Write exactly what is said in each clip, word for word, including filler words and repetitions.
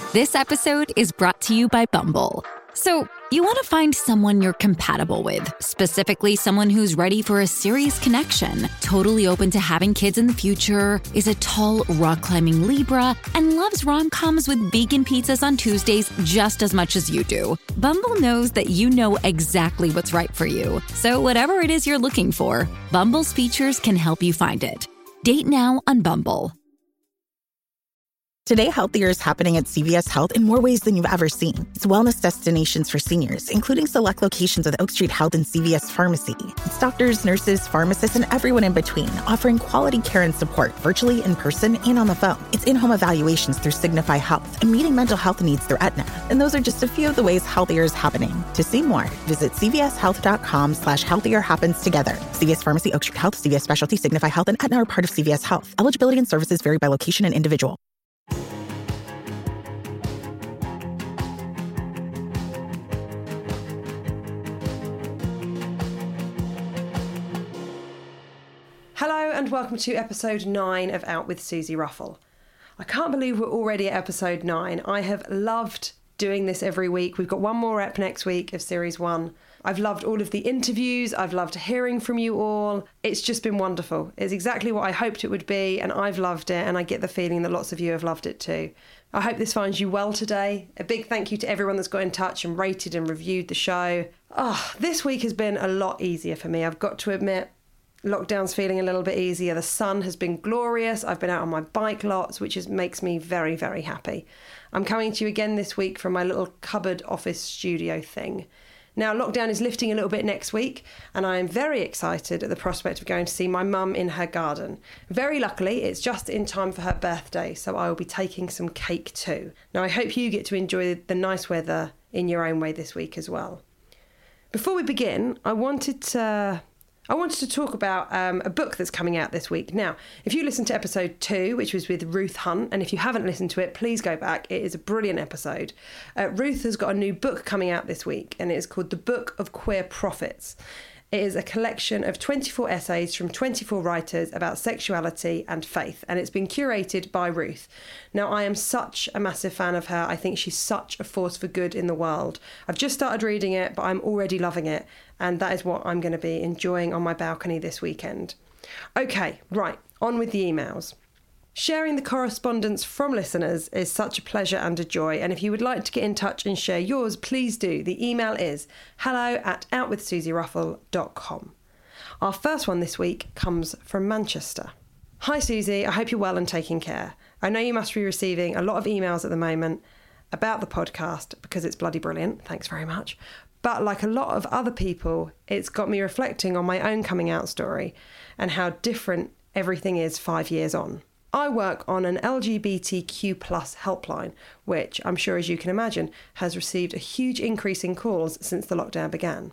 This episode is brought to you by Bumble. So, you want to find someone you're compatible with, specifically someone who's ready for a serious connection, totally open to having kids in the future, is a tall, rock-climbing Libra, and loves rom-coms with vegan pizzas on Tuesdays just as much as you do. Bumble knows that you know exactly what's right for you. So whatever it is you're looking for, Bumble's features can help you find it. Date now on Bumble. Today, Healthier is happening at C V S Health in more ways than you've ever seen. It's wellness destinations for seniors, including select locations with Oak Street Health and C V S Pharmacy. It's doctors, nurses, pharmacists, and everyone in between, offering quality care and support virtually, in person, and on the phone. It's in-home evaluations through Signify Health and meeting mental health needs through Aetna. And those are just a few of the ways Healthier is happening. To see more, visit cvshealth.com slash healthier happens together. C V S Pharmacy, Oak Street Health, C V S Specialty, Signify Health, and Aetna are part of C V S Health. Eligibility and services vary by location and individual. Hello and welcome to episode nine of Out with Susie Ruffle. I can't believe we're already at episode nine. I have loved doing this every week. We've got one more ep next week of series one. I've loved all of the interviews. I've loved hearing from you all. It's just been wonderful. It's exactly what I hoped it would be, and I've loved it, and I get the feeling that lots of you have loved it too. I hope this finds you well today. A big thank you to everyone that's got in touch and rated and reviewed the show. Oh, this week has been a lot easier for me, I've got to admit. Lockdown's feeling a little bit easier. The sun has been glorious. I've been out on my bike lots, which is, makes me very, very happy. I'm coming to you again this week from my little cupboard office studio thing. Now, lockdown is lifting a little bit next week, and I am very excited at the prospect of going to see my mum in her garden. Very luckily, it's just in time for her birthday, so I will be taking some cake too. Now, I hope you get to enjoy the nice weather in your own way this week as well. Before we begin, I wanted to... I wanted to talk about um, a book that's coming out this week. Now, if you listened to episode two, which was with Ruth Hunt, and if you haven't listened to it, please go back. It is a brilliant episode. Uh, Ruth has got a new book coming out this week, and it is called The Book of Queer Prophets. It is a collection of twenty-four essays from twenty-four writers about sexuality and faith, and it's been curated by Ruth. Now, I am such a massive fan of her. I think she's such a force for good in the world. I've just started reading it, but I'm already loving it, and that is what I'm going to be enjoying on my balcony this weekend. Okay, right, on with the emails. Sharing the correspondence from listeners is such a pleasure and a joy, and if you would like to get in touch and share yours, please do. The email is hello at outwithsusieruffle dot com. Our first one this week comes from Manchester. Hi Susie, I hope you're well and taking care. I know you must be receiving a lot of emails at the moment about the podcast because it's bloody brilliant, thanks very much. But like a lot of other people, it's got me reflecting on my own coming out story and how different everything is five years on. I work on an L G B T Q plus helpline, which I'm sure, as you can imagine, has received a huge increase in calls since the lockdown began.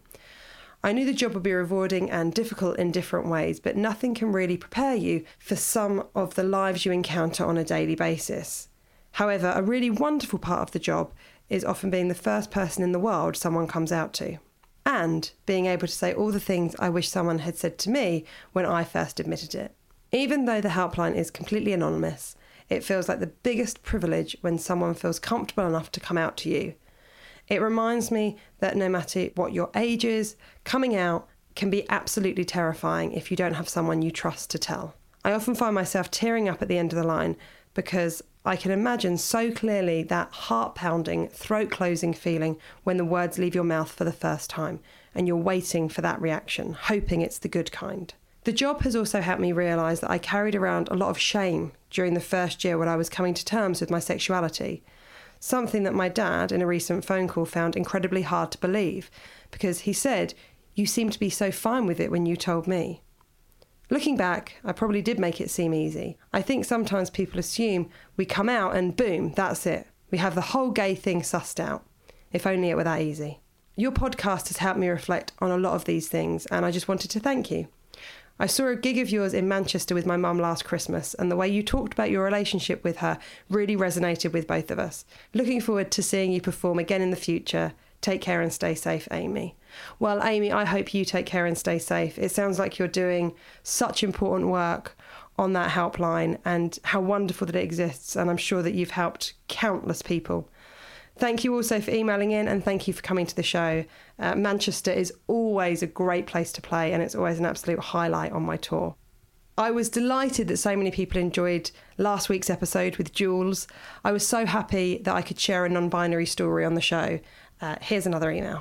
I knew the job would be rewarding and difficult in different ways, but nothing can really prepare you for some of the lives you encounter on a daily basis. However, a really wonderful part of the job is often being the first person in the world someone comes out to, and being able to say all the things I wish someone had said to me when I first admitted it. Even though the helpline is completely anonymous, it feels like the biggest privilege when someone feels comfortable enough to come out to you. It reminds me that no matter what your age is, coming out can be absolutely terrifying if you don't have someone you trust to tell. I often find myself tearing up at the end of the line because I can imagine so clearly that heart-pounding, throat-closing feeling when the words leave your mouth for the first time and you're waiting for that reaction, hoping it's the good kind. The job has also helped me realise that I carried around a lot of shame during the first year when I was coming to terms with my sexuality, something that my dad in a recent phone call found incredibly hard to believe because he said, "You seemed to be so fine with it when you told me." Looking back, I probably did make it seem easy. I think sometimes people assume we come out and boom, that's it. We have the whole gay thing sussed out. If only it were that easy. Your podcast has helped me reflect on a lot of these things, and I just wanted to thank you. I saw a gig of yours in Manchester with my mum last Christmas, and the way you talked about your relationship with her really resonated with both of us. Looking forward to seeing you perform again in the future. Take care and stay safe, Amy. Well, Amy, I hope you take care and stay safe. It sounds like you're doing such important work on that helpline and how wonderful that it exists. And I'm sure that you've helped countless people. Thank you also for emailing in, and thank you for coming to the show. Uh, Manchester is always a great place to play, and it's always an absolute highlight on my tour. I was delighted that so many people enjoyed last week's episode with Jules. I was so happy that I could share a non-binary story on the show. Uh, here's another email.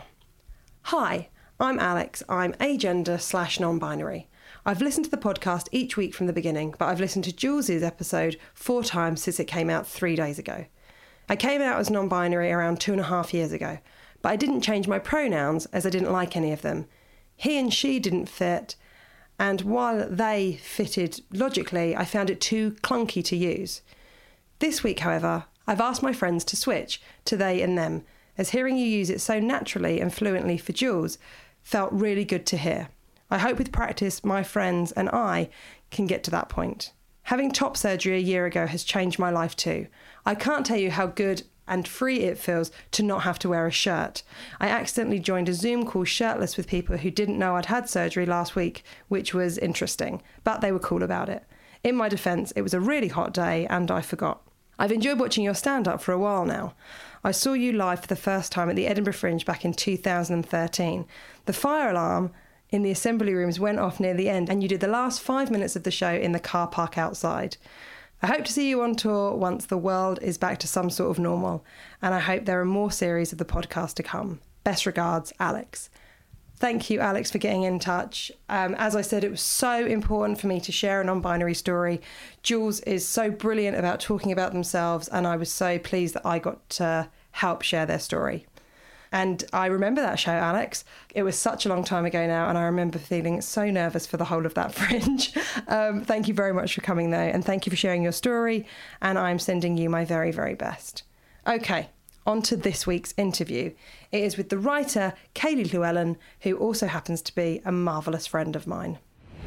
Hi, I'm Alex. I'm agender slash non-binary. I've listened to the podcast each week from the beginning, but I've listened to Jules's episode four times since it came out three days ago. I came out as non-binary around two and a half years ago, but I didn't change my pronouns as I didn't like any of them. He and she didn't fit, and while they fitted logically, I found it too clunky to use. This week, however, I've asked my friends to switch to they and them, as hearing you use it so naturally and fluently for Jules felt really good to hear. I hope with practice my friends and I can get to that point. Having top surgery a year ago has changed my life too. I can't tell you how good and free it feels to not have to wear a shirt. I accidentally joined a Zoom call shirtless with people who didn't know I'd had surgery last week, which was interesting, but they were cool about it. In my defence, it was a really hot day and I forgot. I've enjoyed watching your stand-up for a while now. I saw you live for the first time at the Edinburgh Fringe back in two thousand thirteen. The fire alarm in the assembly rooms went off near the end and you did the last five minutes of the show in the car park outside. I hope to see you on tour once the world is back to some sort of normal, and I hope there are more series of the podcast to come. Best regards, Alex. Thank you, Alex, for getting in touch. Um, as I said, it was so important for me to share a non-binary story. Jules is so brilliant about talking about themselves, and I was so pleased that I got to help share their story. And I remember that show, Alex. It was such a long time ago now, and I remember feeling so nervous for the whole of that Fringe. Um, thank you very much for coming, though, and thank you for sharing your story, and I'm sending you my very, very best. Okay, on to this week's interview. It is with the writer Kayleigh Llewellyn, who also happens to be a marvellous friend of mine.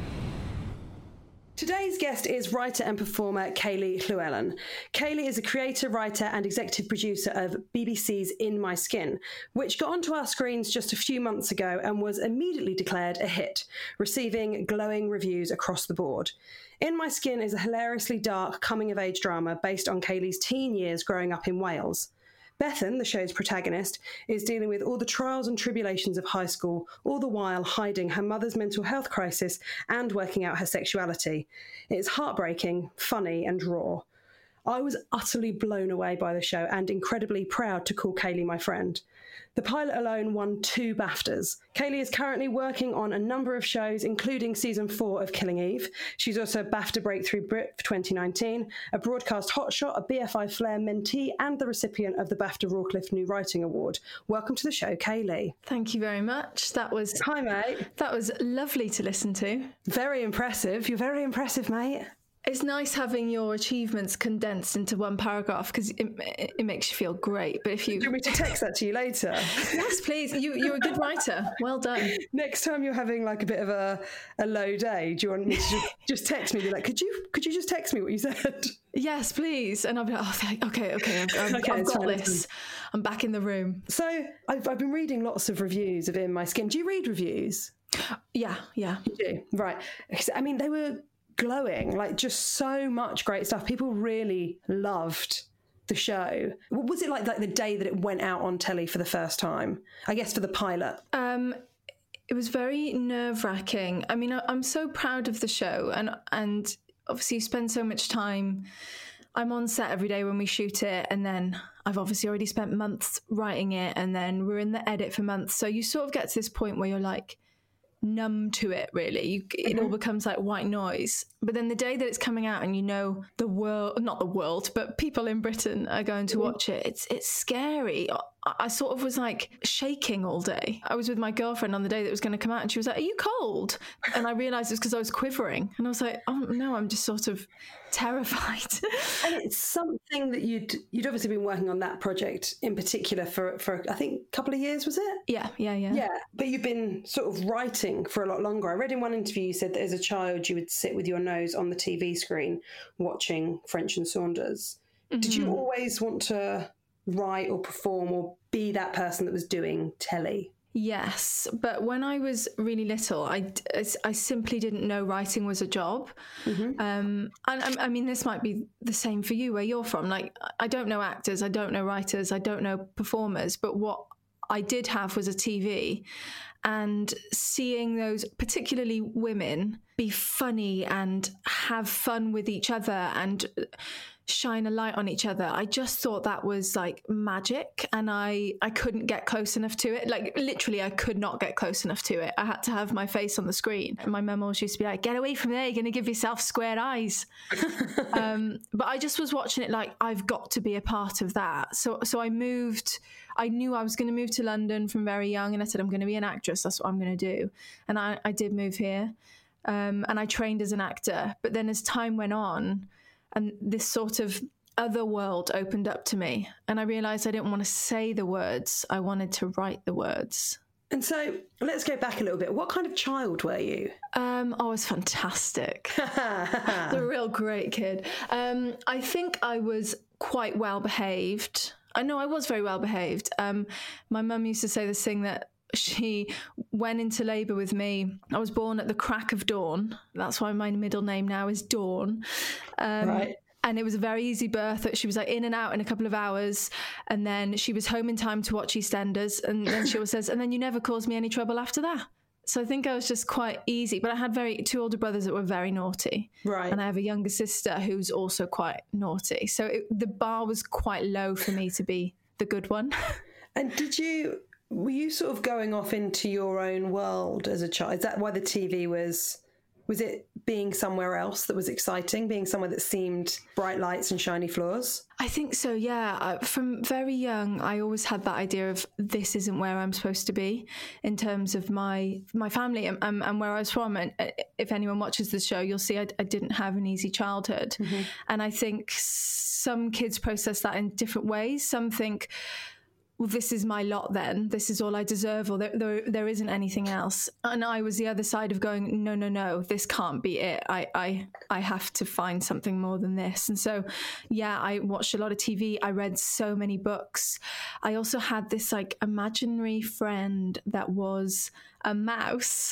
Today's guest is writer and performer Kayleigh Llewellyn. Kayleigh is a creator, writer and executive producer of B B C's In My Skin, which got onto our screens just a few months ago and was immediately declared a hit, receiving glowing reviews across the board. In My Skin is a hilariously dark coming-of-age drama based on Kayleigh's teen years growing up in Wales. Bethan, the show's protagonist, is dealing with all the trials and tribulations of high school, all the while hiding her mother's mental health crisis and working out her sexuality. It's heartbreaking, funny and raw. I was utterly blown away by the show and incredibly proud to call Kayleigh my friend. The pilot alone won two BAFTAs. Kayleigh is currently working on a number of shows, including season four of Killing Eve. She's also a BAFTA Breakthrough Brit for twenty nineteen, a broadcast hotshot, a B F I Flair mentee, and the recipient of the BAFTA Rawcliffe New Writing Award. Welcome to the show, Kayleigh. Thank you very much. That was Hi, mate. That was lovely to listen to. Very impressive. You're very impressive, mate. It's nice having your achievements condensed into one paragraph because it, it, it makes you feel great. But if you... Do you want me to text that to you later? Yes, please. You, you're a good writer. Well done. Next time you're having like a bit of a, a low day, do you want me to just, just text me? Be like, could you could you just text me what you said? Yes, please. And I'll be like, oh, thank, okay, okay, I've, I've, okay, I've got fine, this. I'm back in the room. So I've, I've been reading lots of reviews of In My Skin. Do you read reviews? Yeah, yeah. You do? Right. I mean, they were... glowing, like just so much great stuff. People really loved the show. Was it like like the day that it went out on telly for the first time? I guess for the pilot. Um, it was very nerve-wracking. I mean, I, I'm so proud of the show, and and obviously you spend so much time. I'm on set every day when we shoot it, and then I've obviously already spent months writing it, and then we're in the edit for months. So you sort of get to this point where you're like numb to it, really. You, it mm-hmm. all becomes like white noise. But then the day that it's coming out and you know the world, not the world, but people in Britain are going to mm-hmm. watch it, it's it's scary. I, I sort of was like shaking all day. I was with my girlfriend on the day that it was going to come out and she was like, are you cold? And I realised it's because I was quivering. And I was like, oh no, I'm just sort of terrified. And it's something that you'd you'd obviously been working on that project in particular for, for I think, a couple of years, was it? Yeah, yeah, yeah. Yeah, but you've been sort of writing for a lot longer. I read in one interview you said that as a child you would sit with your nose on the T V screen watching French and Saunders. Mm-hmm. Did you always want to write or perform or be that person that was doing telly? Yes, but when I was really little, I, I simply didn't know writing was a job. Mm-hmm. Um, and I, I mean, this might be the same for you where you're from. Like, I don't know actors, I don't know writers, I don't know performers, but what I did have was a T V. And seeing those, particularly women, be funny and have fun with each other and shine a light on each other, I just thought that was like magic, and I I couldn't get close enough to it. Like, literally, I could not get close enough to it. I had to have my face on the screen. And my mum always used to be like, get away from there, you're going to give yourself square eyes. um, but I just was watching it like, I've got to be a part of that. So so I moved, I knew I was going to move to London from very young, and I said, I'm going to be an actress, that's what I'm going to do. And I, I did move here, um, and I trained as an actor. But then as time went on, and this sort of other world opened up to me, and I realised I didn't want to say the words, I wanted to write the words. And so let's go back a little bit. What kind of child were you? Um, I was fantastic. I was a real great kid. Um, I think I was quite well behaved. I know I was very well behaved. Um, my mum used to say this thing that she went into labour with me. I was born at the crack of dawn. That's why my middle name now is Dawn. Um, right. And it was a very easy birth. She was like in and out in a couple of hours. And then she was home in time to watch EastEnders. And then she always says, and then you never caused me any trouble after that. So I think I was just quite easy. But I had very two older brothers that were very naughty. Right. And I have a younger sister who's also quite naughty. So it, the bar was quite low for me to be the good one. And did you... Were you sort of going off into your own world as a child? Is that why the T V was... Was it being somewhere else that was exciting, being somewhere that seemed bright lights and shiny floors? I think so, yeah. From very young, I always had that idea of this isn't where I'm supposed to be in terms of my my family and, and, and where I was from. And if anyone watches the show, you'll see I, I didn't have an easy childhood. Mm-hmm. And I think some kids process that in different ways. Some think, well, this is my lot then, this is all I deserve, or there, there, there isn't anything else. And I was the other side of going, no, no, no, this can't be it. I, I, I have to find something more than this. And so, yeah, I watched a lot of T V. I read so many books. I also had this like imaginary friend that was a mouse.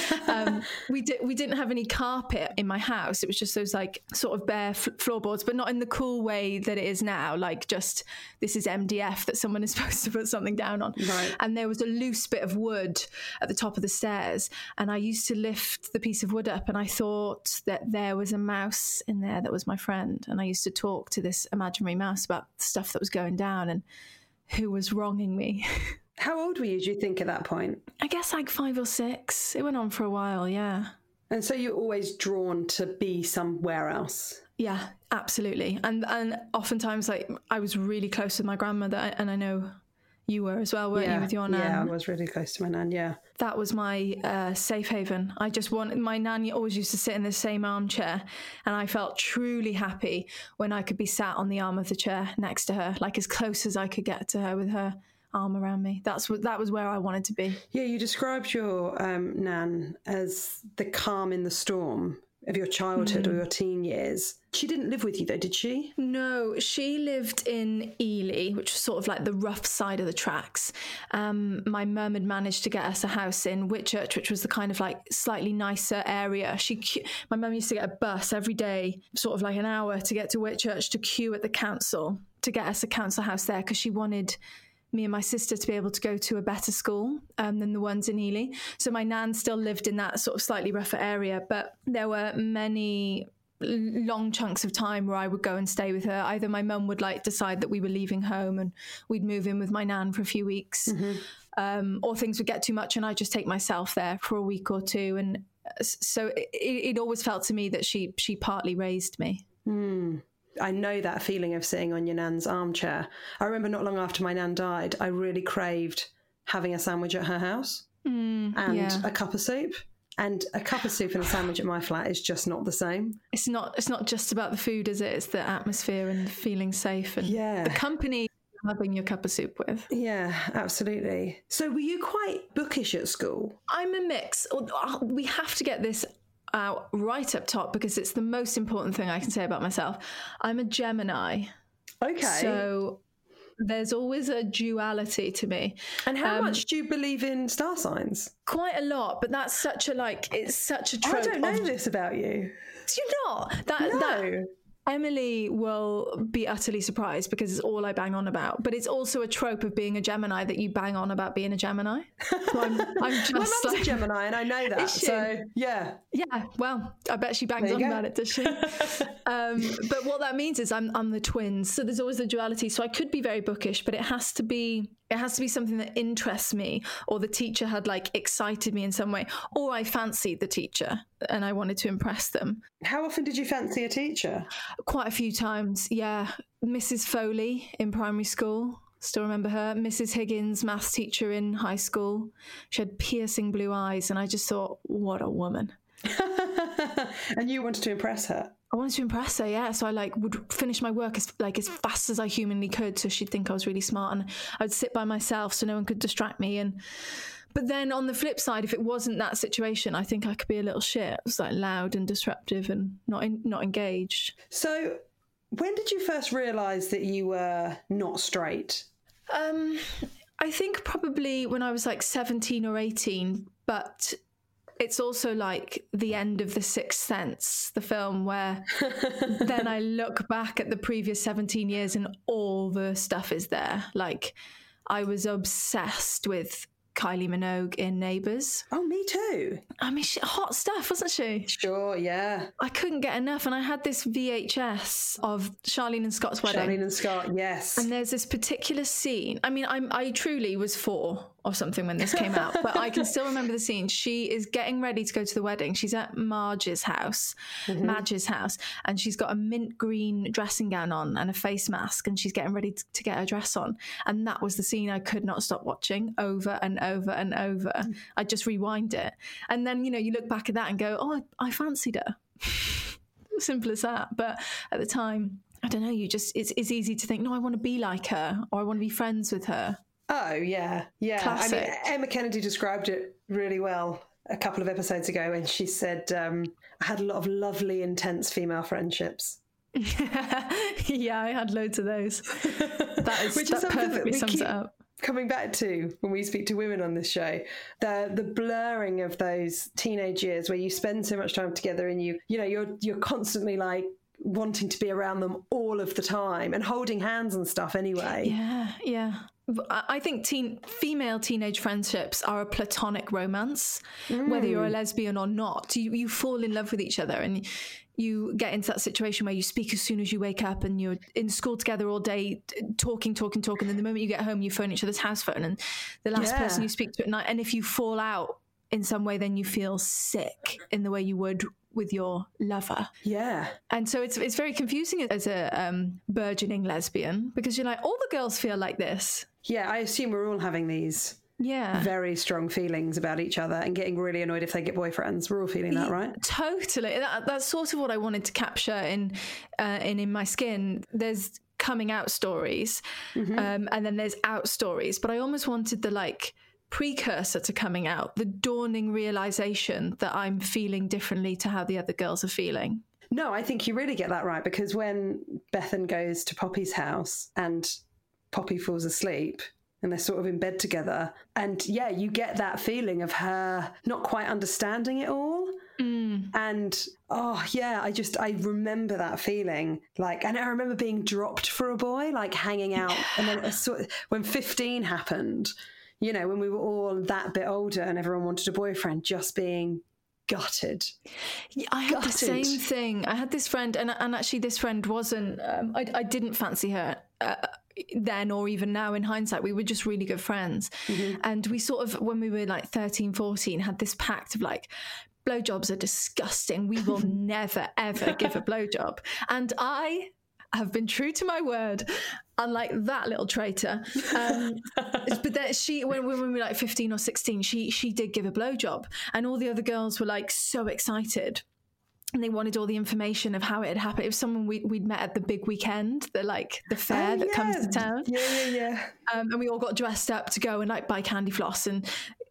um, we did we didn't have any carpet in my house. It was just those like sort of bare f- floorboards, but not in the cool way that it is now. Like, just this is M D F that someone is supposed to put something down on. Right. And there was a loose bit of wood at the top of the stairs, and I used to lift the piece of wood up, and I thought that there was a mouse in there that was my friend, and I used to talk to this imaginary mouse about stuff that was going down and who was wronging me. How old were you, do you think, at that point? I guess like five or six. It went on for a while, yeah. And so you're always drawn to be somewhere else? Yeah, absolutely. And and oftentimes, like, I was really close with my grandmother, and I know you were as well, weren't yeah. you, with your nan? Yeah, I was really close to my nan, yeah. That was my uh, safe haven. I just wanted, my nan always used to sit in the same armchair, and I felt truly happy when I could be sat on the arm of the chair next to her, like as close as I could get to her with her arm around me. That's what that was where I wanted to be. Yeah, you described your um, nan as the calm in the storm of your childhood mm. or your teen years. She didn't live with you though, did she? No, she lived in Ely, which was sort of like the rough side of the tracks. Um, my mum had managed to get us a house in Whitchurch, which was the kind of like slightly nicer area. She, my mum used to get a bus every day, sort of like an hour to get to Whitchurch to queue at the council to get us a council house there, because she wanted me and my sister to be able to go to a better school um, than the ones in Ely. So my nan still lived in that sort of slightly rougher area, but there were many long chunks of time where I would go and stay with her. Either my mum would like decide that we were leaving home and we'd move in with my nan for a few weeks, mm-hmm. um, or things would get too much and I'd just take myself there for a week or two. And so it, it always felt to me that she she partly raised me. Mm. I know that feeling of sitting on your nan's armchair. I remember not long after my nan died, I really craved having a sandwich at her house mm, and yeah. a cup of soup. And a cup of soup and a sandwich at my flat is just not the same. It's not It's not just about the food, is it? It's the atmosphere and feeling safe and yeah. the company you're having your cup of soup with. Yeah, absolutely. So were you quite bookish at school? I'm a mix. We have to get this out right up top because it's the most important thing I can say about myself. I'm a Gemini. Okay. So there's always a duality to me. And how um, much do you believe in star signs? Quite a lot, but that's such a like it's such a trope. I don't know of, this about you. Do you not? That, No. that Emily will be utterly surprised because it's all I bang on about. But it's also a trope of being a Gemini that you bang on about being a Gemini. So I'm, I'm just My mum's like, a Gemini, and I know that. Is she? So yeah, yeah. Well, I bet she bangs There on you go. about it, does she? um, but what that means is I'm I'm the twins, so there's always the duality. So I could be very bookish, but it has to be. It has to be something that interests me, or the teacher had like excited me in some way, or I fancied the teacher and I wanted to impress them. how often did you fancy a teacher? Quite a few times, yeah. Missus Foley in primary school, still remember her. Missus Higgins, maths teacher in high school. She had piercing blue eyes, and I just thought, what a woman. And you wanted to impress her? I wanted to impress her, yeah. So I like would finish my work as like as fast as I humanly could, so she'd think I was really smart, and I'd sit by myself so no one could distract me. And but then on the flip side, if it wasn't that situation, I think I could be a little shit. It was like loud and disruptive and not in, not engaged. So when did you first realise that you were not straight? Um, I think probably when I was like seventeen or eighteen, but it's also like the end of The Sixth Sense, the film, where then I look back at the previous seventeen years and all the stuff is there. Like, I was obsessed with Kylie Minogue in Neighbours. Oh, me too. I mean, she, hot stuff, wasn't she? Sure, yeah. I couldn't get enough. And I had this V H S of Charlene and Scott's wedding. Charlene and Scott, yes. And there's this particular scene. I mean, I'm, I truly was four or something when this came out, but I can still remember the scene. She is getting ready to go to the wedding. She's at Marge's house, mm-hmm. Madge's house, and she's got a mint green dressing gown on and a face mask, and she's getting ready to, to get her dress on. And that was the scene I could not stop watching over and over and over. Mm. I just rewind it. And then, you know, you look back at that and go, oh, I, I fancied her. Simple as that. But at the time, I don't know, you just, it's, it's easy to think, no, I want to be like her, or I want to be friends with her. Oh, yeah, yeah. Classic. I mean, Emma Kennedy described it really well a couple of episodes ago, and she said, um, I had a lot of lovely, intense female friendships. Yeah, I had loads of those. That is, Which that is something that perfectly we sums keep it up. coming back to when we speak to women on this show, the the blurring of those teenage years where you spend so much time together, and you you know you're you're constantly like wanting to be around them all of the time and holding hands and stuff anyway. Yeah, yeah. I think teen, female teenage friendships are a platonic romance, mm. whether you're a lesbian or not. You, you fall in love with each other, and you get into that situation where you speak as soon as you wake up, and you're in school together all day, talking, talking, talking. And then the moment you get home, you phone each other's house phone, and the last yeah. person you speak to at night. And if you fall out in some way, then you feel sick in the way you would with your lover. Yeah. And so it's it's very confusing as a um, burgeoning lesbian, because you're like, all the girls feel like this. Yeah, I assume we're all having these yeah. very strong feelings about each other and getting really annoyed if they get boyfriends. We're all feeling that, right? Totally. That, that's sort of what I wanted to capture in uh, in In My Skin. There's coming out stories, mm-hmm. um, and then there's out stories. But I almost wanted the like precursor to coming out, the dawning realization that I'm feeling differently to how the other girls are feeling. No, I think you really get that right, because when Bethan goes to Poppy's house and Poppy falls asleep and they're sort of in bed together, and yeah, you get that feeling of her not quite understanding it all. Mm. And oh yeah, I just I remember that feeling, like, and I remember being dropped for a boy, like hanging out, yeah. and then it sort of, when fifteen happened, you know, when we were all that bit older and everyone wanted a boyfriend, just being gutted. Yeah, I had gutted. the same thing. I had this friend, and and actually this friend wasn't. Um, I I didn't fancy her. Uh, then or even now in hindsight, we were just really good friends. Mm-hmm. And we sort of, when we were like thirteen, fourteen, had this pact of like, blowjobs are disgusting. We will never, ever give a blowjob. And I have been true to my word, unlike that little traitor. Um, but then she, when, when we were like fifteen or sixteen, she she did give a blowjob. And all the other girls were like so excited. And they wanted all the information of how it had happened. It was someone we, we'd met at the big weekend, the like the fair oh, that yeah. comes to town. Yeah, yeah, yeah. Um, and we all got dressed up to go and like buy candy floss. And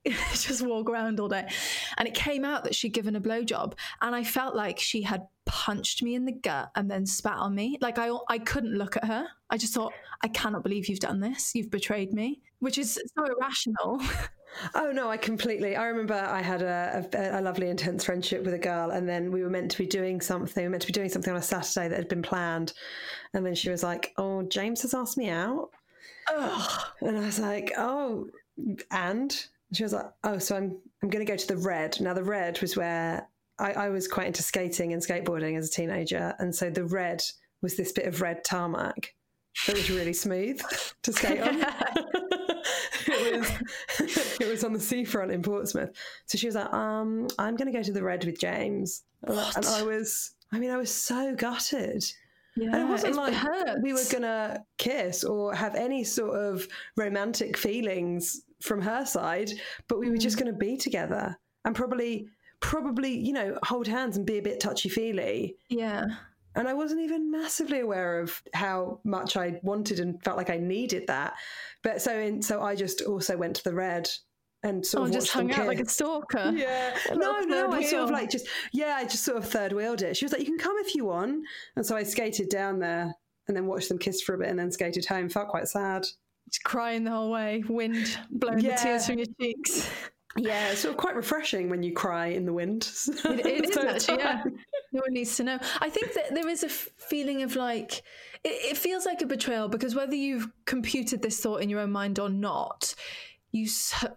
just walk around all day. And it came out that she'd given a blowjob, and I felt like she had punched me in the gut and then spat on me. Like I, I couldn't look at her. I just thought, I cannot believe you've done this. You've betrayed me, which is so irrational. Oh no, I completely, I remember I had a, a, a lovely intense friendship with a girl, and then we were meant to be doing something, we were meant to be doing something on a Saturday that had been planned. And then she was like, oh, James has asked me out. Ugh. And I was like, oh, and she was like, oh, so I'm, I'm going to go to the Red. Now the Red was where I, I was quite into skating and skateboarding as a teenager. And so the Red was this bit of red tarmac that was really smooth to skate on. It was, it was on the seafront in Portsmouth. So she was like, um, I'm going to go to the Red with James. What? And I was, I mean, I was so gutted. Yeah, and it wasn't it like hurts. we were going to kiss or have any sort of romantic feelings from her side, but we were just going to be together and probably, probably, you know, hold hands and be a bit touchy-feely. Yeah. And I wasn't even massively aware of how much I wanted and felt like I needed that. But so in, so I just also went to the Red and sort oh, of just hung out like a stalker. Yeah. No, no, I sort of like just, yeah, I just sort of third wheeled it. She was like, you can come if you want. And so I skated down there and then watched them kiss for a bit and then skated home. Felt quite sad. Just crying the whole way, wind blowing Yeah. the tears from your cheeks. Yeah, it's sort of quite refreshing when you cry in the wind. It, it is So actually, yeah. time. No one needs to know. I think that there is a f- feeling of like, it, it feels like a betrayal because whether you've computed this thought in your own mind or not, you, so,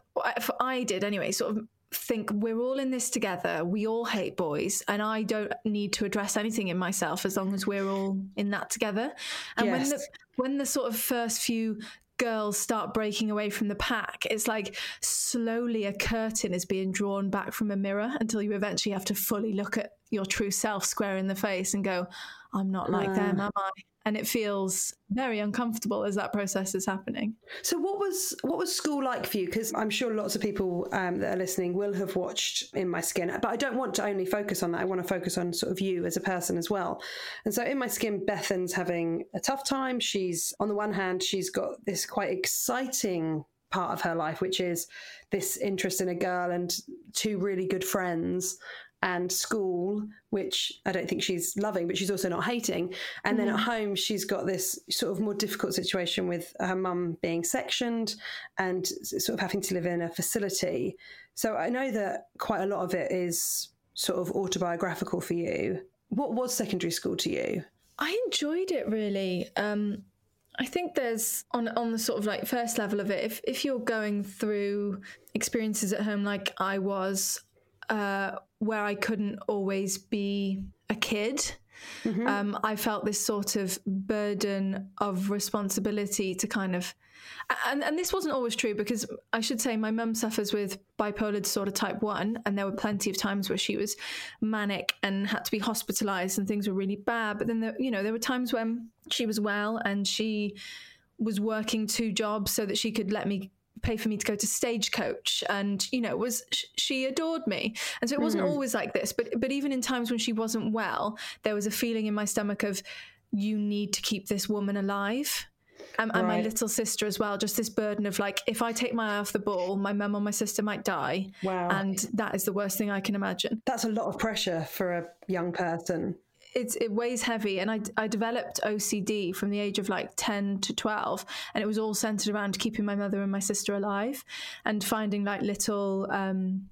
I did anyway, sort of think we're all in this together. We all hate boys, and I don't need to address anything in myself as long as we're all in that together. And Yes. when the when the sort of first few girls start breaking away from the pack, it's like slowly a curtain is being drawn back from a mirror until you eventually have to fully look at your true self square in the face and go, I'm not like them, am I? And it feels very uncomfortable as that process is happening. So what was what was school like for you? Because I'm sure lots of people um, that are listening will have watched In My Skin, but I don't want to only focus on that. I want to focus on sort of you as a person as well. And so In My Skin, Bethan's having a tough time. She's, on the one hand, she's got this quite exciting part of her life, which is this interest in a girl and two really good friends, and school, which I don't think she's loving, but she's also not hating. And then at home, she's got this sort of more difficult situation with her mum being sectioned and sort of having to live in a facility. So I know that quite a lot of it is sort of autobiographical for you. What was secondary school to you? I enjoyed it really. Um, I think there's on on the sort of like first level of it, if if you're going through experiences at home like I was, uh, where I couldn't always be a kid, mm-hmm. um, I felt this sort of burden of responsibility to kind of, and, and this wasn't always true because I should say my mum suffers with bipolar disorder type one, and there were plenty of times where she was manic and had to be hospitalized and things were really bad. But then, there, you know, there were times when she was well and she was working two jobs so that she could let me pay for me to go to Stagecoach, and you know was she adored me, and so it wasn't mm. always like this, but but even in times when she wasn't well, there was a feeling in my stomach of, you need to keep this woman alive. Um, and right. my little sister as well, just this burden of like, if I take my eye off the ball, my mum or my sister might die. Wow. And that is the worst thing I can imagine. That's a lot of pressure for a young person. It's, it weighs heavy, and I, I developed O C D from the age of like ten to twelve, and it was all centered around keeping my mother and my sister alive and finding like little um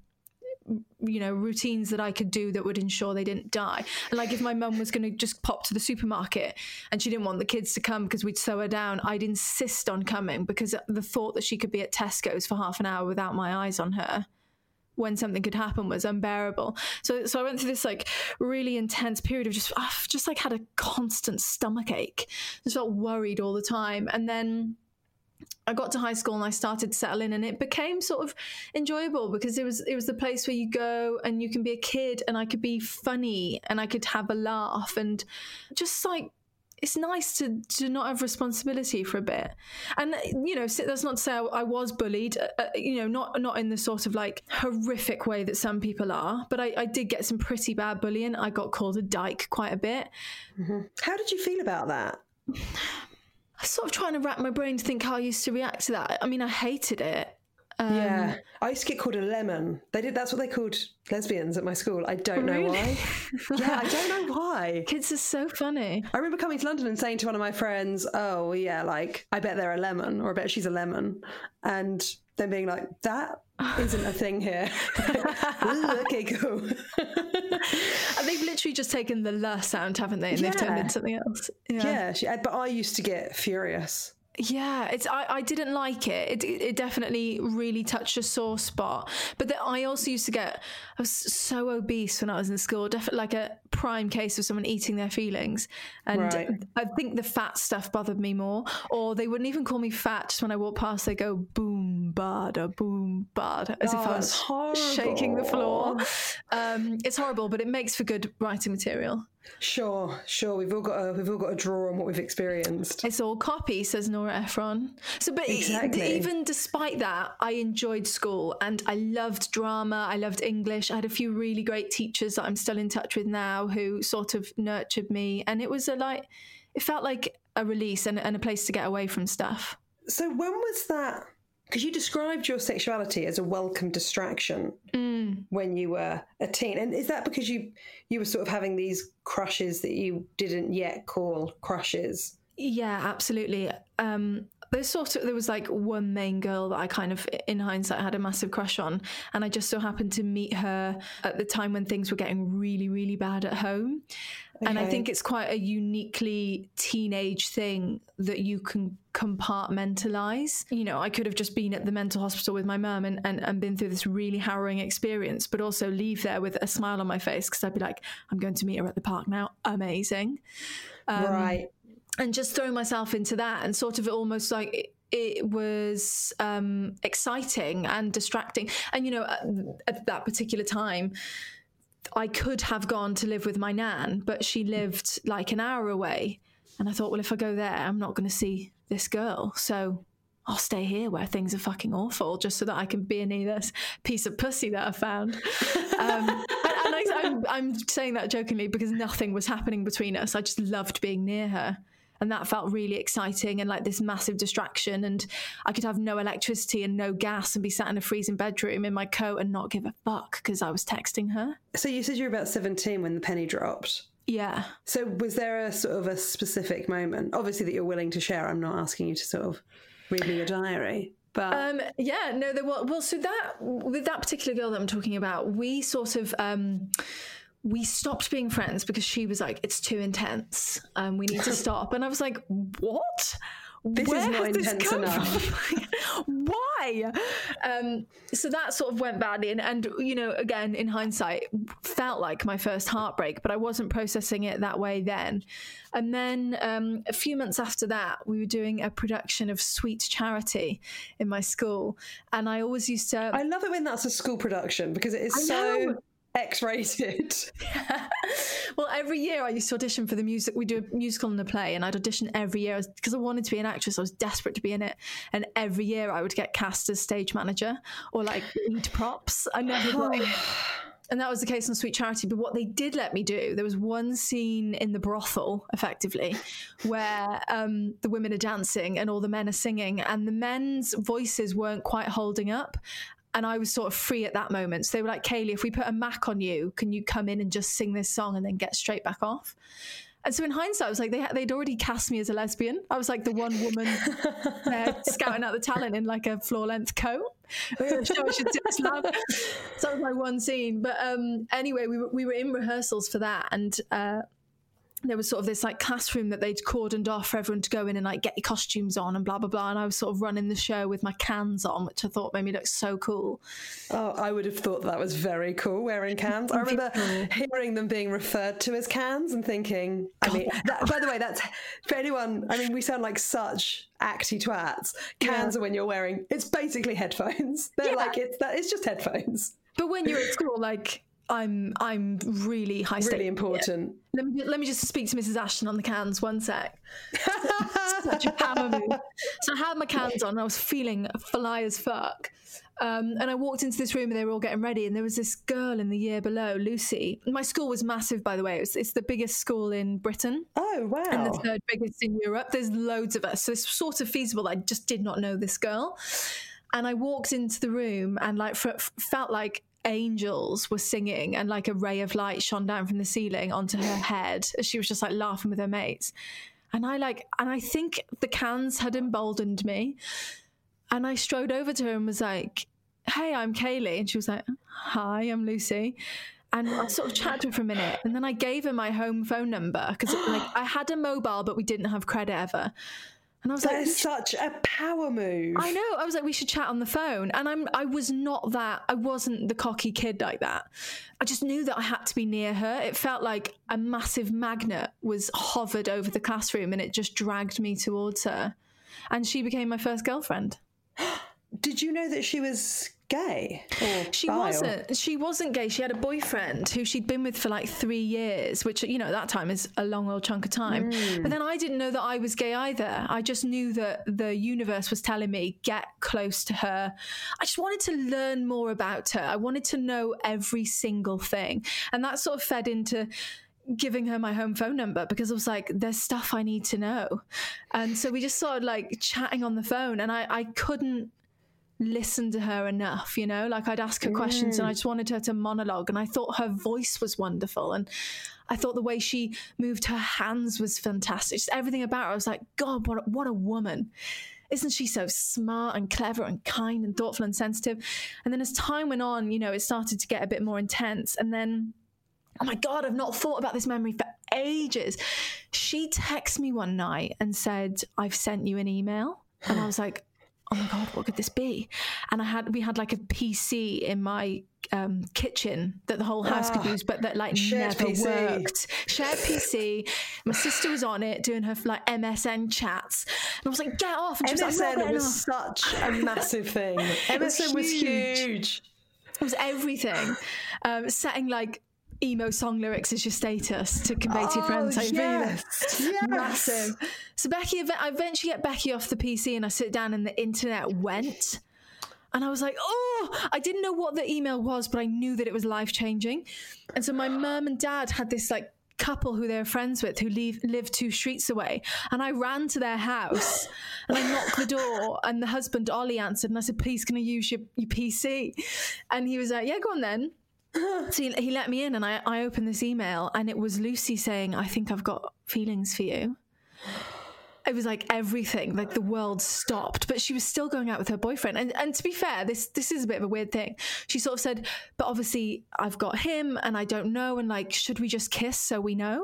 you know routines that I could do that would ensure they didn't die. And like if my mum was going to just pop to the supermarket and she didn't want the kids to come because we'd sew her down, I'd insist on coming, because the thought that she could be at Tesco's for half an hour without my eyes on her when something could happen was unbearable. So so I went through this like really intense period of just, I've just like had a constant stomach ache. Just felt worried all the time. And then I got to high school and I started to settle in, and it became sort of enjoyable because it was it was the place where you go and you can be a kid, and I could be funny and I could have a laugh, and just like, it's nice to, to not have responsibility for a bit. And, you know, that's not to say I, I was bullied, uh, you know, not not in the sort of like horrific way that some people are, but I, I did get some pretty bad bullying. I got called a dyke quite a bit. Mm-hmm. How did you feel about that? I was sort of trying to wrap my brain to think how I used to react to that. I mean, I hated it. Um, yeah, I used to get called a lemon. They did. That's what they called lesbians at my school. I don't know Really? why. Yeah, I don't know why. Kids are so funny. I remember coming to London and saying to one of my friends, "Oh yeah, like I bet they're a lemon, or I bet she's a lemon," and then being like, "That isn't a thing here." Ooh, okay, cool. And they've literally just taken the "la" sound, haven't they? And they've turned it Yeah. into something else. Yeah, she, but I used to get furious. Yeah, it's I, I didn't like it. it. It definitely really touched a sore spot. But the, I also used to get, I was so obese when I was in school, definitely like a prime case of someone eating their feelings. And Right. I think the fat stuff bothered me more. Or they wouldn't even call me fat. Just when I walk past, they go boom, bada, boom, bada, as Oh, if I that's was horrible. shaking the floor. Um, it's horrible, but it makes for good writing material. Sure, sure. We've all got a we've all got a draw on what we've experienced. It's all copy, says Nora Ephron. So, but e- Exactly. even despite that, I enjoyed school and I loved drama. I loved English. I had a few really great teachers that I'm still in touch with now who sort of nurtured me. And it was a like, it felt like a release and, and a place to get away from stuff. So when was that? Because you described your sexuality as a welcome distraction Mm. when you were a teen, and is that because you you were sort of having these crushes that you didn't yet call crushes? Yeah, absolutely. Um, there's sort of there was like one main girl that I kind of, in hindsight, had a massive crush on, and I just so happened to meet her at the time when things were getting really, really bad at home. And I Okay. think it's quite a uniquely teenage thing that you can compartmentalize. You know, I could have just been at the mental hospital with my mum and, and, and been through this really harrowing experience, but also leave there with a smile on my face because I'd be like, I'm going to meet her at the park now. Amazing. Um, Right. And just throw myself into that and sort of almost like it, it was um, exciting and distracting. And, you know, at, at that particular time, I could have gone to live with my nan, but she lived like an hour away. And I thought, well, if I go there, I'm not going to see this girl. So I'll stay here where things are fucking awful just so that I can be near this piece of pussy that I found. Um, and and I, I'm, I'm saying that jokingly because nothing was happening between us. I just loved being near her. And that felt really exciting and like this massive distraction. And I could have no electricity and no gas and be sat in a freezing bedroom in my coat and not give a fuck because I was texting her. So you said you were about seventeen when the penny dropped. Yeah. So was there a sort of a specific moment, obviously, that you're willing to share? I'm not asking you to sort of read me your diary, but Um, yeah, no, there was, well, so that, with that particular girl that I'm talking about, we sort of, um, we stopped being friends because she was like, it's too intense. Um, we need to stop. And I was like, what? This is Where not has this intense come enough. from? Why? Um, so that sort of went badly. And, and, you know, again, in hindsight, felt like my first heartbreak, but I wasn't processing it that way then. And then um, a few months after that, we were doing a production of Sweet Charity in my school. And I always used to... I love it when that's a school production because it is I so know. X-rated. Well, every year I used to audition for the music. We do a musical and a play, and I'd audition every year because I wanted to be an actress. I was desperate to be in it, and every year I would get cast as stage manager or like lead props. I never got it. And that was the case on Sweet Charity. But what they did let me do, there was one scene in the brothel, effectively, where um, the women are dancing and all the men are singing, and the men's voices weren't quite holding up. And I was sort of free at that moment. So they were like, Kaylee, if we put a Mac on you, can you come in and just sing this song and then get straight back off? And so in hindsight, I was like, they, they'd already cast me as a lesbian. I was like the one woman uh, scouting out the talent in like a floor-length coat. Show I should do this love. So that was my one scene. But um, anyway, we were, we were in rehearsals for that. And uh, there was sort of this like classroom that they'd cordoned off for everyone to go in and like get your costumes on and blah, blah, blah. And I was sort of running the show with my cans on, which I thought made me look so cool. Oh, I would have thought that was very cool, wearing cans. I remember hearing them being referred to as cans and thinking, I mean, that, by the way, that's for anyone, I mean, we sound like such acty twats. Cans Yeah. are when you're wearing, it's basically headphones. They're Yeah. like, it's that it's just headphones. But when you're at school, like, I'm I'm really high stakes. Really important. Let me let me just speak to Missus Ashton on the cans one sec. Such a hammer move. So I had my cans on and I was feeling fly as fuck. Um, and I walked into this room and they were all getting ready, and there was this girl in the year below, Lucy. My school was massive, by the way. It was, it's the biggest school in Britain. Oh, wow. And the third biggest in Europe. There's loads of us. So it's sort of feasible that I just did not know this girl. And I walked into the room and like f- felt like angels were singing and like a ray of light shone down from the ceiling onto her head as she was just like laughing with her mates. And I like, and I think the cans had emboldened me. And I strode over to her and was like, hey, I'm Kaylee. And she was like, hi, I'm Lucy. And I sort of chatted to her for a minute. And then I gave her my home phone number because like I had a mobile, but we didn't have credit ever. And I was that like, is such a power move. I know. I was like, we should chat on the phone. And I'm, I was not that, I wasn't the cocky kid like that. I just knew that I had to be near her. It felt like a massive magnet was hovered over the classroom and it just dragged me towards her. And she became my first girlfriend. Did you know that she was gay? Or she bi wasn't. Or... She wasn't gay. She had a boyfriend who she'd been with for like three years, which, you know, at that time is a long old chunk of time. Mm. But then I didn't know that I was gay either. I just knew that the universe was telling me, get close to her. I just wanted to learn more about her. I wanted to know every single thing. And that sort of fed into giving her my home phone number because I was like, there's stuff I need to know. And so we just started like chatting on the phone and I, I couldn't listen to her enough, you know, like I'd ask her mm. questions and I just wanted her to monologue, and I thought her voice was wonderful and I thought the way she moved her hands was fantastic. Just everything about her, I was like, God, what a, what a woman. Isn't she so smart and clever and kind and thoughtful and sensitive? And then as time went on, you know, it started to get a bit more intense. And then, oh my God, I've not thought about this memory for ages. She texted me one night and said, I've sent you an email. And I was like, oh my God, what could this be? And I had, we had like a P C in my um, kitchen that the whole house oh, could use, but that like never P C. Worked. Shared P C. My sister was on it doing her like M S N chats. And I was like, get off. And she M S N was like, was such a massive thing. M S N was huge. It was everything. Um, setting like emo song lyrics as your status to convey to your friends how you yes, feel. yes. Massive. So Becky, I eventually get Becky off the P C and I sit down and the internet went. And I was like, oh, I didn't know what the email was, but I knew that it was life-changing. And so my mum and dad had this like couple who they were friends with who leave, lived two streets away. And I ran to their house and I knocked the door and the husband, Ollie, answered. And I said, please, can I use your, your P C? And he was like, yeah, go on then. So he, he let me in and I, I opened this email and it was Lucy saying, I think I've got feelings for you. It was like everything, like the world stopped, but she was still going out with her boyfriend. And, and to be fair, this this is a bit of a weird thing. She sort of said, but obviously I've got him and I don't know. And like, should we just kiss so we know?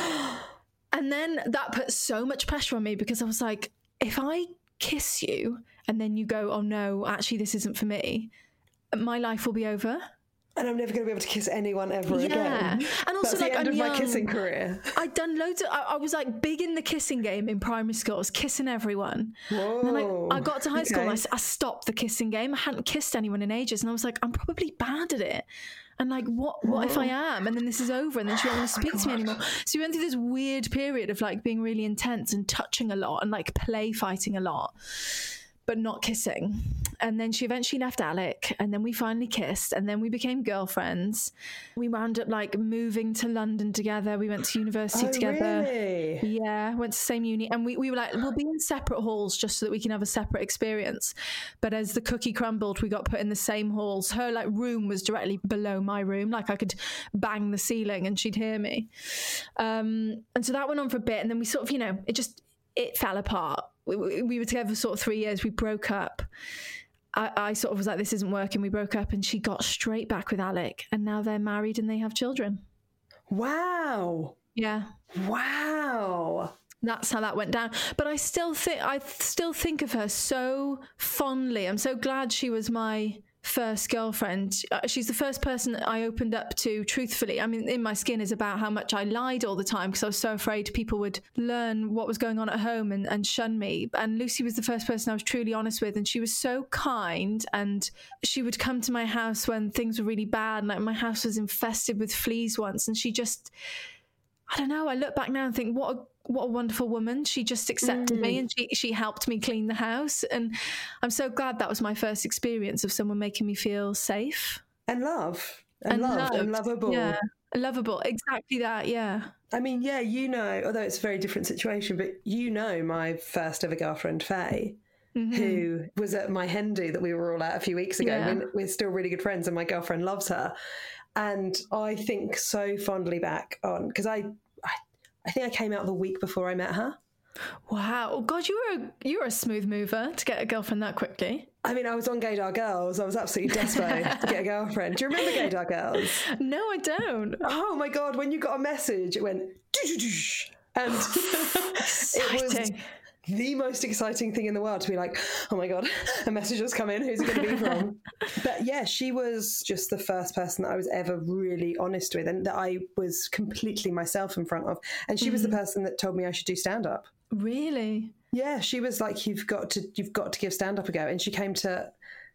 And then that put so much pressure on me because I was like, if I kiss you and then you go, oh no, actually this isn't for me, my life will be over. And I'm never going to be able to kiss anyone ever yeah. again. And also, That's like, the end I'm of young. my kissing career. I'd done loads of, I, I was like big in the kissing game in primary school. I was kissing everyone. Whoa. And then I, I got to high school okay. and I, I stopped the kissing game. I hadn't kissed anyone in ages. And I was like, I'm probably bad at it. And like, what what Whoa. if I am? And then this is over and then she won't want to speak oh to me anymore. So we went through this weird period of like being really intense and touching a lot and like play fighting a lot, but not kissing. And then she eventually left Alec and then we finally kissed and then we became girlfriends. We wound up like moving to London together. We went to university oh, together. Really? Yeah, went to the same uni. And we, we were like, we'll be in separate halls just so that we can have a separate experience. But as the cookie crumbled, we got put in the same halls. Her like room was directly below my room. Like I could bang the ceiling and she'd hear me. Um, and so that went on for a bit. And then we sort of, you know, it just, it fell apart. We, we were together for sort of three years. We broke up. I, I sort of was like, this isn't working. We broke up and she got straight back with Alec and now they're married and they have children. Wow. Yeah. Wow. That's how that went down. But I still think, I still think of her so fondly. I'm so glad she was my first girlfriend. Uh, she's the first person that I opened up to truthfully. I mean, In My Skin is about how much I lied all the time because I was so afraid people would learn what was going on at home and, and shun me. And Lucy was the first person I was truly honest with. And she was so kind and she would come to my house when things were really bad. And like my house was infested with fleas once. And she just, I don't know, I look back now and think, what a What a wonderful woman. She just accepted mm. me and she, she helped me clean the house. And I'm so glad that was my first experience of someone making me feel safe. And love. And, and loved, loved. And lovable. Yeah, lovable. Exactly that, yeah. I mean, yeah, you know, although it's a very different situation, but you know my first ever girlfriend, Faye. mm-hmm. who was at my hen do that we were all at a few weeks ago. Yeah. We're, we're still really good friends and my girlfriend loves her. And I think so fondly back on, because I, I I think I came out the week before I met her. Wow. Oh God, you were a, you were a smooth mover to get a girlfriend that quickly. I mean, I was on Gaydar Girls. I was absolutely desperate to get a girlfriend. Do you remember Gaydar Girls? No, I don't. Oh my God, when you got a message, it went... And it was the most exciting thing in the world to be like, oh my God, a message has come in. Who's it going to be from? But yeah, she was just the first person that I was ever really honest with and that I was completely myself in front of. And she mm. was the person that told me I should do stand-up. Really? Yeah, she was like, you've got to, you've got to give stand-up a go. And she came to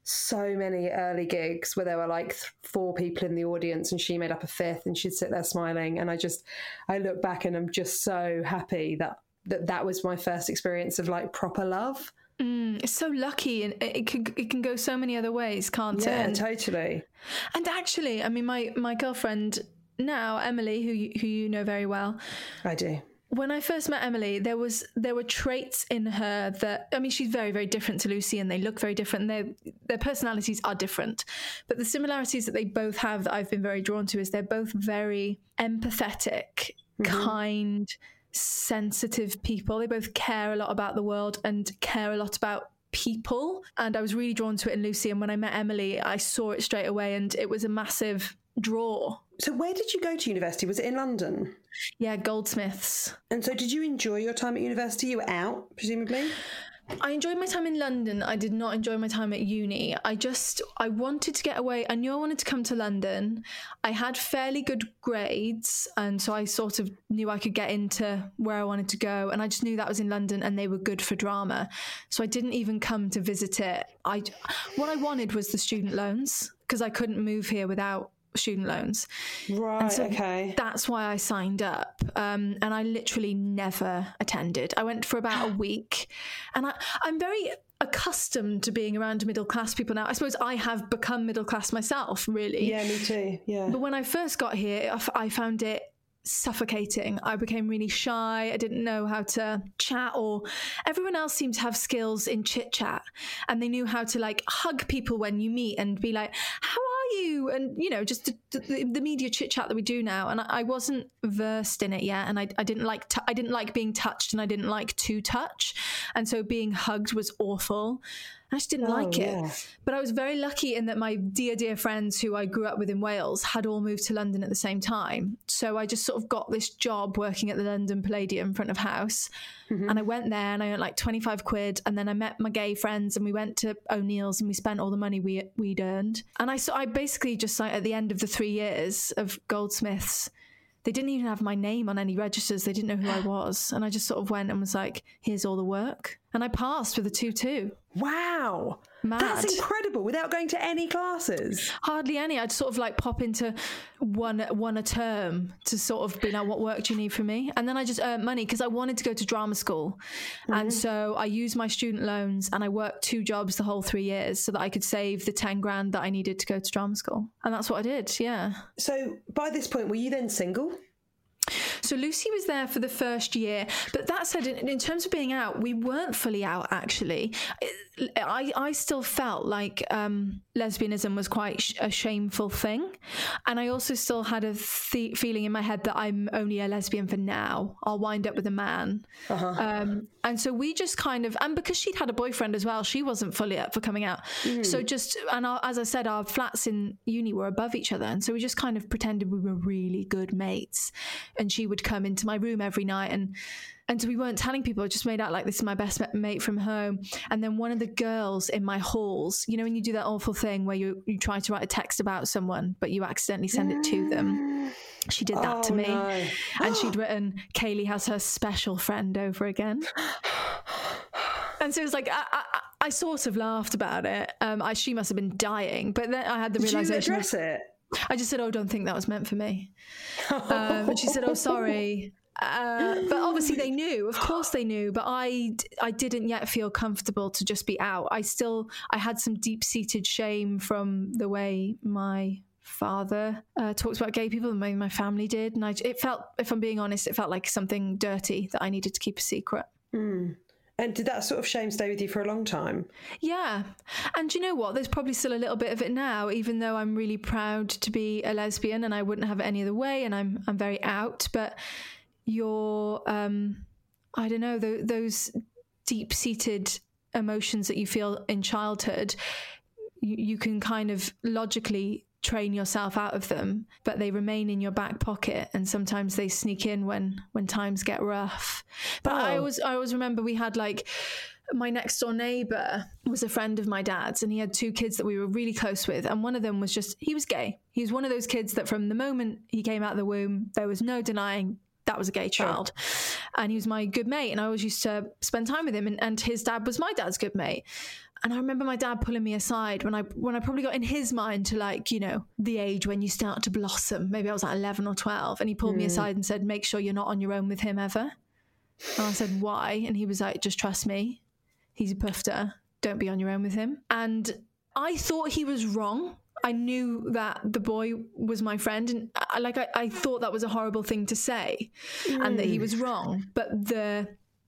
so many early gigs where there were like th- four people in the audience and she made up a fifth and she'd sit there smiling. And I just, I look back and I'm just so happy that that, that was my first experience of like proper love. Mm, it's so lucky, and it can it can go so many other ways, can't yeah, it? Yeah, and, totally. And actually, I mean, my, my girlfriend now, Emily, who you, who you know very well. I do. When I first met Emily, there was there were traits in her that, I mean, she's very, very different to Lucy and they look very different. Their their personalities are different. But the similarities that they both have that I've been very drawn to is they're both very empathetic, mm-hmm. kind, sensitive people. They both care a lot about the world and care a lot about people. And I was really drawn to it in Lucy. And when I met Emily, I saw it straight away and it was a massive draw. So where did you go to university? Was it in London? Yeah, Goldsmiths. And so did you enjoy your time at university? You were out, presumably? I enjoyed my time in London. I did not enjoy my time at uni. I just, I wanted to get away. I knew I wanted to come to London. I had fairly good grades. And so I sort of knew I could get into where I wanted to go. And I just knew that was in London and they were good for drama. So I didn't even come to visit it. I, what I wanted was the student loans because I couldn't move here without student loans. Right, so okay. That's why I signed up. Um, and I literally never attended. I went for about a week and I, I'm very accustomed to being around middle class people now. I suppose I have become middle class myself, really. Yeah, me too. Yeah. But when I first got here, I, f- I found it suffocating. I became really shy. I didn't know how to chat, or everyone else seemed to have skills in chit chat and they knew how to like hug people when you meet and be like, how are you? And, you know, just the, the, the media chit chat that we do now. And I, I wasn't versed in it yet. And I, I didn't like, t- I didn't like being touched and I didn't like to touch. And so being hugged was awful. I just didn't oh, like it. Yeah. But I was very lucky in that my dear, dear friends who I grew up with in Wales had all moved to London at the same time. So I just sort of got this job working at the London Palladium front of house. Mm-hmm. And I went there and I earned like twenty-five quid. And then I met my gay friends and we went to O'Neill's and we spent all the money we, we'd earned. And I, so I basically just like at the end of the three years of Goldsmiths, they didn't even have my name on any registers. They didn't know who I was. And I just sort of went and was like, here's all the work. And I passed with a two two. Wow. Mad. That's incredible. Without going to any classes? Hardly any. I'd sort of like pop into one one a term to sort of be like, what work do you need from me? And then I just earned money because I wanted to go to drama school. Mm-hmm. And so I used my student loans and I worked two jobs the whole three years so that I could save the ten grand that I needed to go to drama school. And that's what I did, yeah. So by this point, were you then single? So Lucy was there for the first year, but that said, in, in terms of being out, we weren't fully out, actually. I, I still felt like um, lesbianism was quite sh- a shameful thing. And I also still had a th- feeling in my head that I'm only a lesbian for now. I'll wind up with a man. Uh-huh. Um, and so we just kind of, and because she'd had a boyfriend as well, she wasn't fully up for coming out. Mm. So just, and our, as I said, our flats in uni were above each other. And so we just kind of pretended we were really good mates. And she would come into my room every night and and so we weren't telling people. I just made out like this is my best mate from home. And then one of the girls in my halls, you know, when you do that awful thing where you, you try to write a text about someone, but you accidentally send it to them. She did that oh, to me. No. And she'd written, Kaylee has her special friend over again. And so it was like, I, I, I sort of laughed about it. Um, I, she must have been dying. But then I had the did realization. Did you address it? I just said, oh, don't think that was meant for me. um, and she said, oh, sorry. Uh, but obviously they knew, of course they knew, but I, I didn't yet feel comfortable to just be out. I still, I had some deep-seated shame from the way my father uh, talks about gay people and the way my family did. And I, it felt, if I'm being honest, it felt like something dirty that I needed to keep a secret. Mm. And did that sort of shame stay with you for a long time? Yeah. And you know what? There's probably still a little bit of it now, even though I'm really proud to be a lesbian and I wouldn't have it any other way, and I'm I'm very out. But your, um, I don't know, th- those deep-seated emotions that you feel in childhood, you, you can kind of logically train yourself out of them, but they remain in your back pocket, and sometimes they sneak in when when times get rough. But oh. I always I always remember we had like my next door neighbor was a friend of my dad's, and he had two kids that we were really close with, and one of them was just he was gay. He was one of those kids that from the moment he came out of the womb, there was no denying that was a gay child. Sure. And he was my good mate, and I always used to spend time with him, and, and his dad was my dad's good mate. And I remember my dad pulling me aside when I when I probably got in his mind to, like, you know, the age when you start to blossom. Maybe I was like eleven or twelve. And he pulled mm. me aside and said, make sure you're not on your own with him ever. And I said, why? And he was like, just trust me. He's a pufter. Don't be on your own with him. And I thought he was wrong. I knew that the boy was my friend. And I, like, I, I thought that was a horrible thing to say mm. and that he was wrong. But the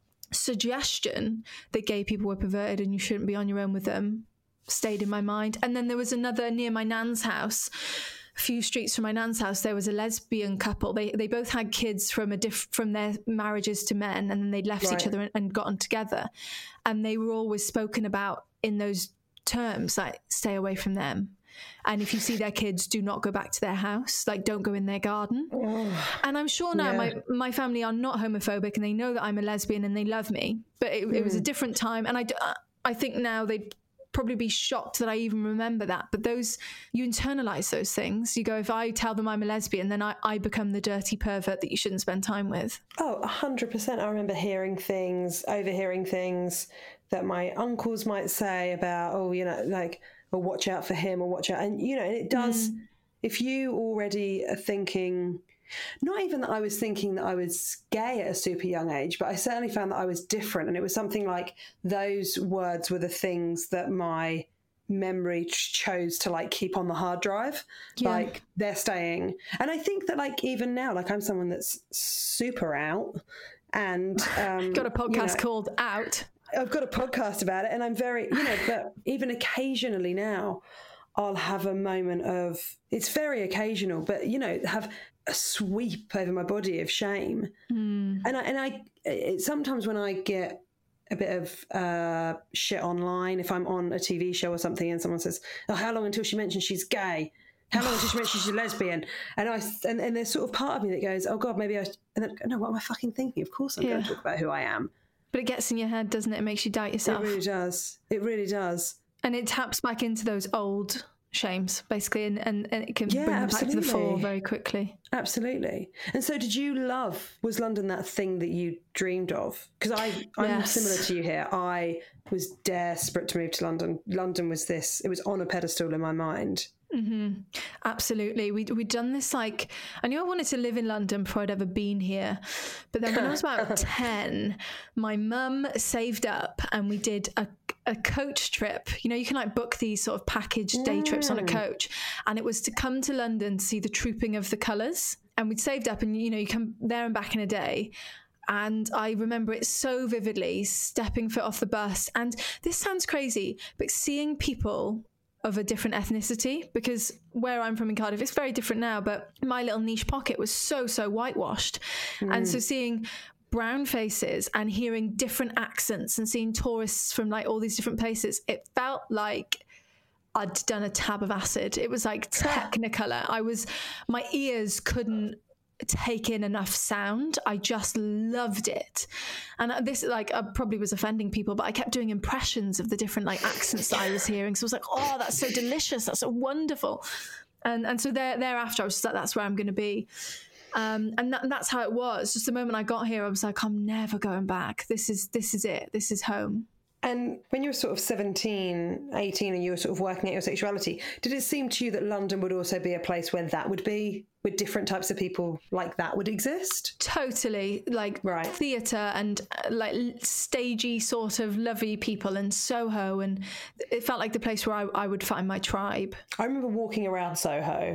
suggestion that gay people were perverted and you shouldn't be on your own with them stayed in my mind. And then there was another near my nan's house, a few streets from my nan's house, there was a lesbian couple. They they both had kids from a diff from their marriages to men, and then they'd left right. each other and, and gotten together, and they were always spoken about in those terms, like, stay away from them. And if you see their kids, do not go back to their house. Like, don't go in their garden. Oh, and I'm sure now yeah. my, my family are not homophobic, and they know that I'm a lesbian and they love me. But it, mm. it was a different time. And I, I think now they'd probably be shocked that I even remember that. But those, you internalize those things. You go, if I tell them I'm a lesbian, then I, I become the dirty pervert that you shouldn't spend time with. Oh, one hundred percent. I remember hearing things, overhearing things that my uncles might say about, oh, you know, like, or watch out for him, or watch out. And, you know, and it does, mm. if you already are thinking, not even that I was thinking that I was gay at a super young age, but I certainly found that I was different. And it was something like those words were the things that my memory chose to, like, keep on the hard drive. Yeah. Like, they're staying. And I think that, like, even now, like, I'm someone that's super out, and um, got a podcast you know, called Out. I've got a podcast about it, and I'm very, you know, but even occasionally now I'll have a moment of, it's very occasional, but, you know, have a sweep over my body of shame. Mm. And I, and I, it, sometimes when I get a bit of uh, shit online, if I'm on a T V show or something and someone says, oh, how long until she mentions she's gay? How long until she mentions she's a lesbian? And I, and, and there's sort of part of me that goes, oh God, maybe I, and then, no, what am I fucking thinking? Of course I'm yeah. going to talk about who I am. But it gets in your head, doesn't it? It makes you doubt yourself. It really does. It really does. And it taps back into those old shames, basically, and, and, and it can yeah, bring them absolutely. back to the fore very quickly. Absolutely. And so did you love, was London that thing that you dreamed of? Because I, I'm yes. similar to you here. I was desperate to move to London. London was this, it was on a pedestal in my mind. Mm-hmm. Absolutely. We, we'd done this, like, I knew I wanted to live in London before I'd ever been here. But then when I was about ten, my mum saved up and we did a, a coach trip. You know, you can, like, book these sort of package day mm. trips on a coach. And it was to come to London to see the Trooping of the Colours. And we'd saved up, and, you know, you come there and back in a day. And I remember it so vividly, stepping foot off the bus. And this sounds crazy, but seeing people of a different ethnicity, because where I'm from in Cardiff, it's very different now, but my little niche pocket was so, so whitewashed. Mm. And so seeing brown faces and hearing different accents and seeing tourists from, like, all these different places, it felt like I'd done a tab of acid. It was like Technicolor. I was, my ears couldn't take in enough sound. I just loved it. And this, like, I probably was offending people, but I kept doing impressions of the different, like, accents that I was hearing. So I was like, oh, that's so delicious, that's so wonderful. And and so there thereafter I was just like, that's where I'm going to be. Um, and, that, and that's how it was. Just the moment I got here, I was like, I'm never going back. This is this is it. This is home. And when you were sort of seventeen, eighteen, and you were sort of working at your sexuality, did it seem to you that London would also be a place where that would be, where different types of people like that would exist? Totally. Like, right. theatre and uh, like stagey sort of lovey people, and Soho, and it felt like the place where I, I would find my tribe. I remember walking around Soho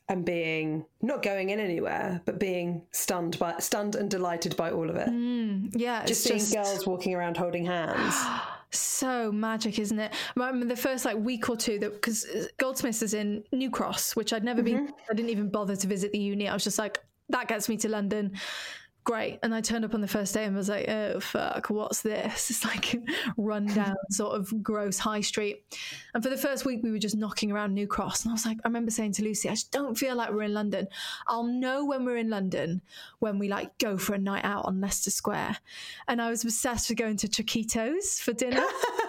and being, not going in anywhere, but being stunned by stunned and delighted by all of it. Mm, yeah. Just seeing just... girls walking around holding hands. So magic, isn't it? I remember the first like week or two, that because Goldsmiths is in New Cross, which I'd never mm-hmm. been, I didn't even bother to visit the uni. I was just like, that gets me to London. Great. And I turned up on the first day and was like, oh, fuck, what's this? It's like run down sort of gross high street. And for the first week, we were just knocking around New Cross. And I was like, I remember saying to Lucy, I just don't feel like we're in London. I'll know when we're in London when we like go for a night out on Leicester Square. And I was obsessed with going to Chiquitos for dinner.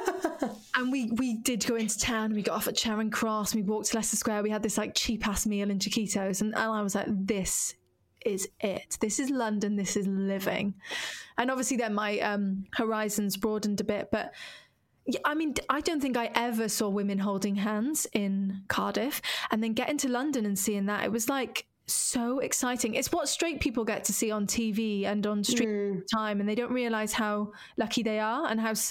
And we we did go into town. We got off at Charing Cross. We walked to Leicester Square. We had this like cheap ass meal in Chiquitos. And, and I was like, this is it. This is London. This is living. And obviously then my um, horizons broadened a bit. But yeah, I mean, I don't think I ever saw women holding hands in Cardiff. And then getting to London and seeing that, it was like so exciting. It's what straight people get to see on T V and on street mm. time. And they don't realise how lucky they are and how,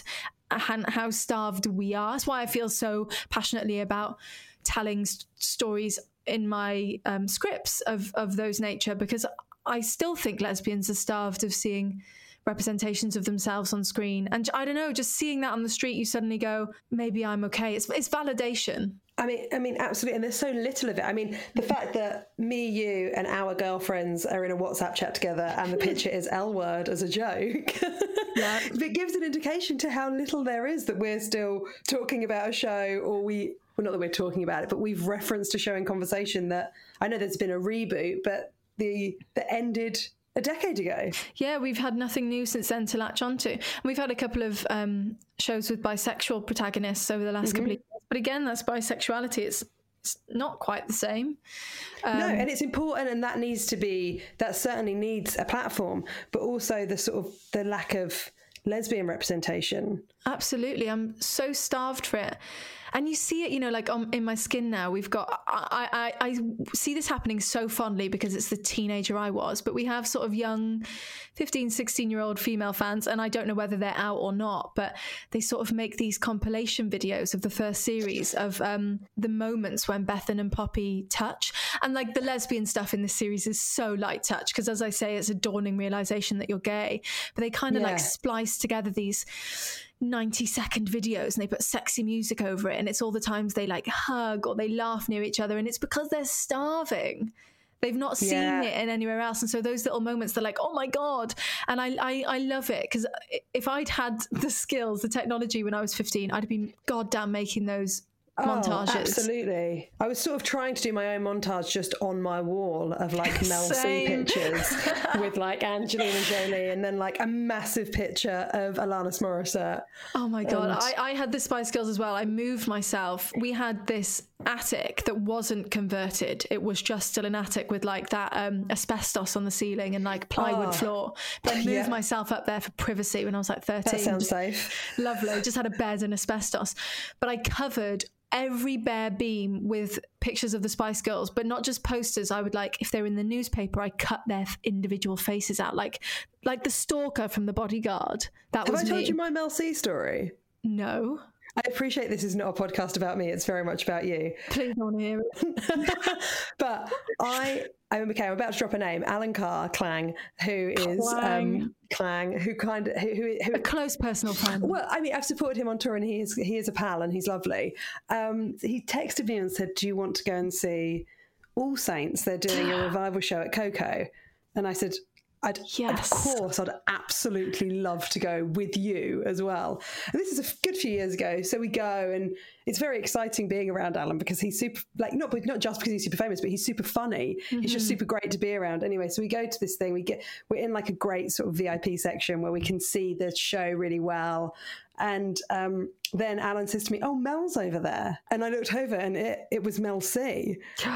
how starved we are. That's why I feel so passionately about telling st- stories in my um, scripts of, of those nature, because I still think lesbians are starved of seeing representations of themselves on screen. And I don't know, just seeing that on the street, you suddenly go, maybe I'm okay. It's, it's validation. I mean, I mean, absolutely. And there's so little of it. I mean, the fact that me, you and our girlfriends are in a WhatsApp chat together and the picture is L word as a joke. Yeah. It gives an indication to how little there is that we're still talking about a show, or we, well, not that we're talking about it, but we've referenced a show in conversation that I know there's been a reboot, but the that ended a decade ago. Yeah, we've had nothing new since then to latch onto. And we've had a couple of um, shows with bisexual protagonists over the last mm-hmm. couple of years. But again, that's bisexuality. It's, it's not quite the same. Um, no, and it's important, and that needs to be, that certainly needs a platform, but also the sort of the lack of lesbian representation. Absolutely. I'm so starved for it. And you see it, you know, like on, in My Skin now, we've got, I, I, I see this happening so fondly because it's the teenager I was, but we have sort of young fifteen, sixteen year old female fans, and I don't know whether they're out or not, but they sort of make these compilation videos of the first series of um, the moments when Bethan and Poppy touch. And like the lesbian stuff in this series is so light touch because, as I say, it's a dawning realization that you're gay, but they kind of yeah. like splice together these ninety second videos and they put sexy music over it, and it's all the times they like hug or they laugh near each other, and it's because they're starving. They've not seen yeah. it in anywhere else, and so those little moments, they're like, oh my god. And I I, I love it, because if I'd had the skills, the technology when I was fifteen, I'd have been goddamn making those montages. Oh, absolutely. I was sort of trying to do my own montage just on my wall of like Mel C pictures with like Angelina Jolie, and then like a massive picture of Alanis Morissette. Oh my God. And I, I had the Spice Girls as well. I moved myself. We had this attic that wasn't converted. It was just still an attic with like that um, asbestos on the ceiling and like plywood oh. floor. But I moved yeah. myself up there for privacy when I was like thirteen. That sounds safe. Lovely. Just had a bed and asbestos. But I covered every bare beam with pictures of the Spice Girls, but not just posters. I would like, if they're in the newspaper, I cut their individual faces out, like like the stalker from The Bodyguard. That Have was I told me. you my Mel C story? No. I appreciate this is not a podcast about me. It's very much about you. Please don't hear it. But I, I'm okay. I'm about to drop a name. Alan Carr Clang, who is Clang, um, Clang who kind of who, who a close personal friend. Well, I mean, I've supported him on tour, and he is he is a pal, and he's lovely. Um, he texted me and said, "Do you want to go and see All Saints? They're doing a revival show at Coco." And I said, I'd, yes. Of course, I'd absolutely love to go with you as well. And this is a good few years ago. So we go, and it's very exciting being around Alan, because he's super, like, not, not just because he's super famous, but he's super funny. Mm-hmm. He's just super great to be around. Anyway, so we go to this thing, we get, we're in like a great sort of V I P section where we can see the show really well. And um, then Alan says to me, "Oh, Mel's over there." And I looked over, and it, it was Mel C.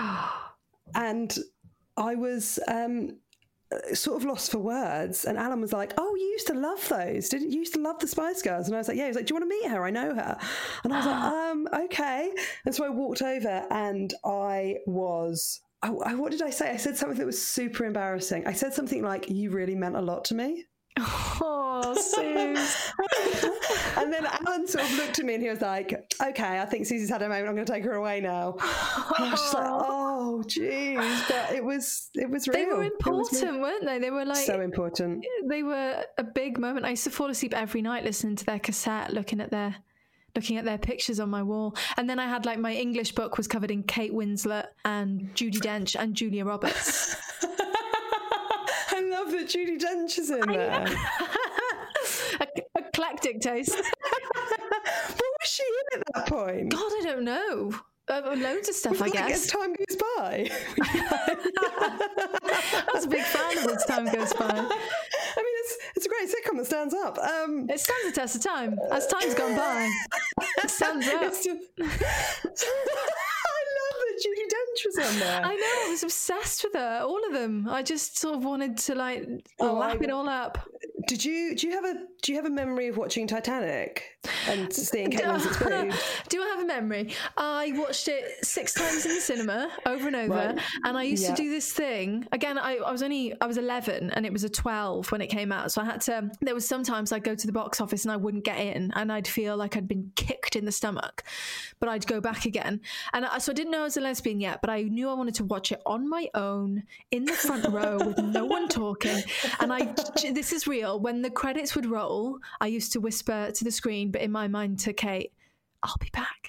And I was... Um, sort of lost for words, and Alan was like, "Oh, you used to love those, didn't you? Used to love the Spice Girls?" And I was like, "Yeah." He was like, "Do you want to meet her? I know her." And I was like, um okay. And so I walked over, and I was I, I, what did I say? I said something that was super embarrassing. I said something like, "You really meant a lot to me." Oh, Suze. And then Alan sort of looked at me and he was like, okay, I think Susie's had a moment, I'm going to take her away now. And I was just like, oh, jeez. But it was, it was real. They were important, weren't they? They were like... So important. They were a big moment. I used to fall asleep every night listening to their cassette, looking at their... looking at their pictures on my wall. And then I had like my English book was covered in Kate Winslet and Judi Dench and Julia Roberts. I love that Judi Dench is in there. Eclectic taste. What was she in at that point? God, I don't know. Uh, loads of stuff, I guess. Like as time goes by. I was a big fan of As Time Goes By. I mean, it's it's a great sitcom that stands up. Um, it stands the test of time. As time's gone by, it stands up. Just, I love that Judi Dench was on there. I know, I was obsessed with her, all of them. I just sort of wanted to like oh, lap I, it all up. Did you do you have a do you have a memory of watching Titanic and seeing Kate Winslet's boobs? Do I have a memory? I watched it six times in the cinema over and over, right. and I used yeah. to do this thing again. I, I was only I was eleven, and it was a twelve when it came out, so I had to. There was sometimes I'd go to the box office and I wouldn't get in, and I'd feel like I'd been kicked in the stomach, but I'd go back again. And I, so I didn't know I was a lesbian yet, but I knew I wanted to watch it on my own in the front row with no one talking. And I this is real. When the credits would roll, I used to whisper to the screen, but in my mind to Kate, I'll be back.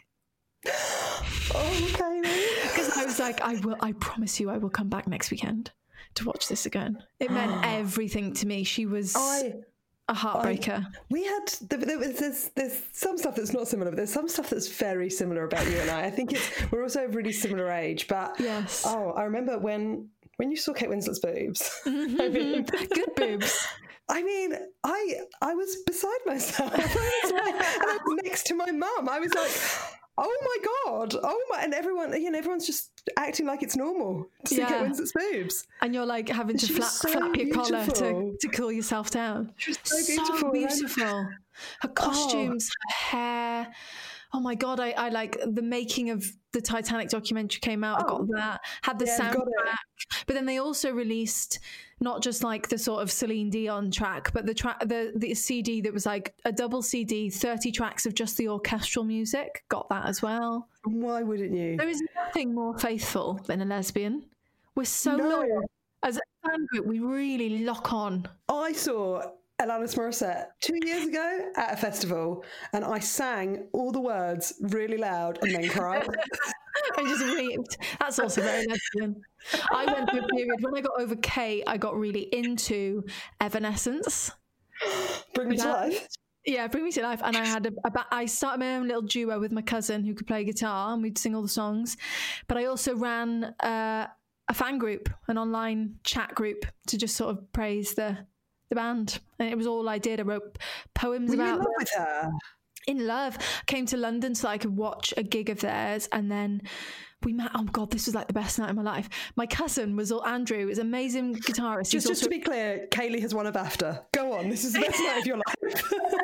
Oh, okay. Because I was like, I will, I promise you I will come back next weekend to watch this again. It meant everything to me. She was I, a heartbreaker. I, we had, there was, there's, there's some stuff that's not similar, but there's some stuff that's very similar about you and I. I think it's, we're also a really similar age, but yes. Oh, I remember when, when you saw Kate Winslet's boobs. Mm-hmm. I mean, good boobs. I mean, I I was beside myself. I was like, and I was next to my mum. I was like, oh my God, oh my, and everyone, you know, everyone's just acting like it's normal to see yeah. Kate Winslet's boobs. And you're like having to flap, so flap your beautiful. collar to, to cool yourself down. She was so so beautiful. beautiful. Her costumes, oh. her hair. Oh my God, I, I like the making of the Titanic documentary came out. Oh. I got that. Had the yeah, soundtrack. But then they also released not just like the sort of Celine Dion track, but the track, the, the C D that was like a double C D, thirty tracks of just the orchestral music. Got that as well. Why wouldn't you? There is nothing more faithful than a lesbian. We're so no. loyal. As a fan group, we really lock on. I saw Alanis Morissette two years ago at a festival, and I sang all the words really loud and then cried. I just wept. That's also very lesbian. I went through a period when I got over Kate, I got really into Evanescence. Bring Me to Life. Yeah, Bring Me to Life. And I had a, a I started my own little duo with my cousin who could play guitar, and we'd sing all the songs. But I also ran uh, a fan group, an online chat group, to just sort of praise the the band. And it was all I did. I wrote poems Were about you in love them. with her? In love. Came to London so I could watch a gig of theirs, and then we met. Oh God, this was like the best night of my life. My cousin was all Andrew, is an amazing guitarist. Just, also, just to be clear, Kaylee has won a BAFTA. Go on, this is the best night of your life.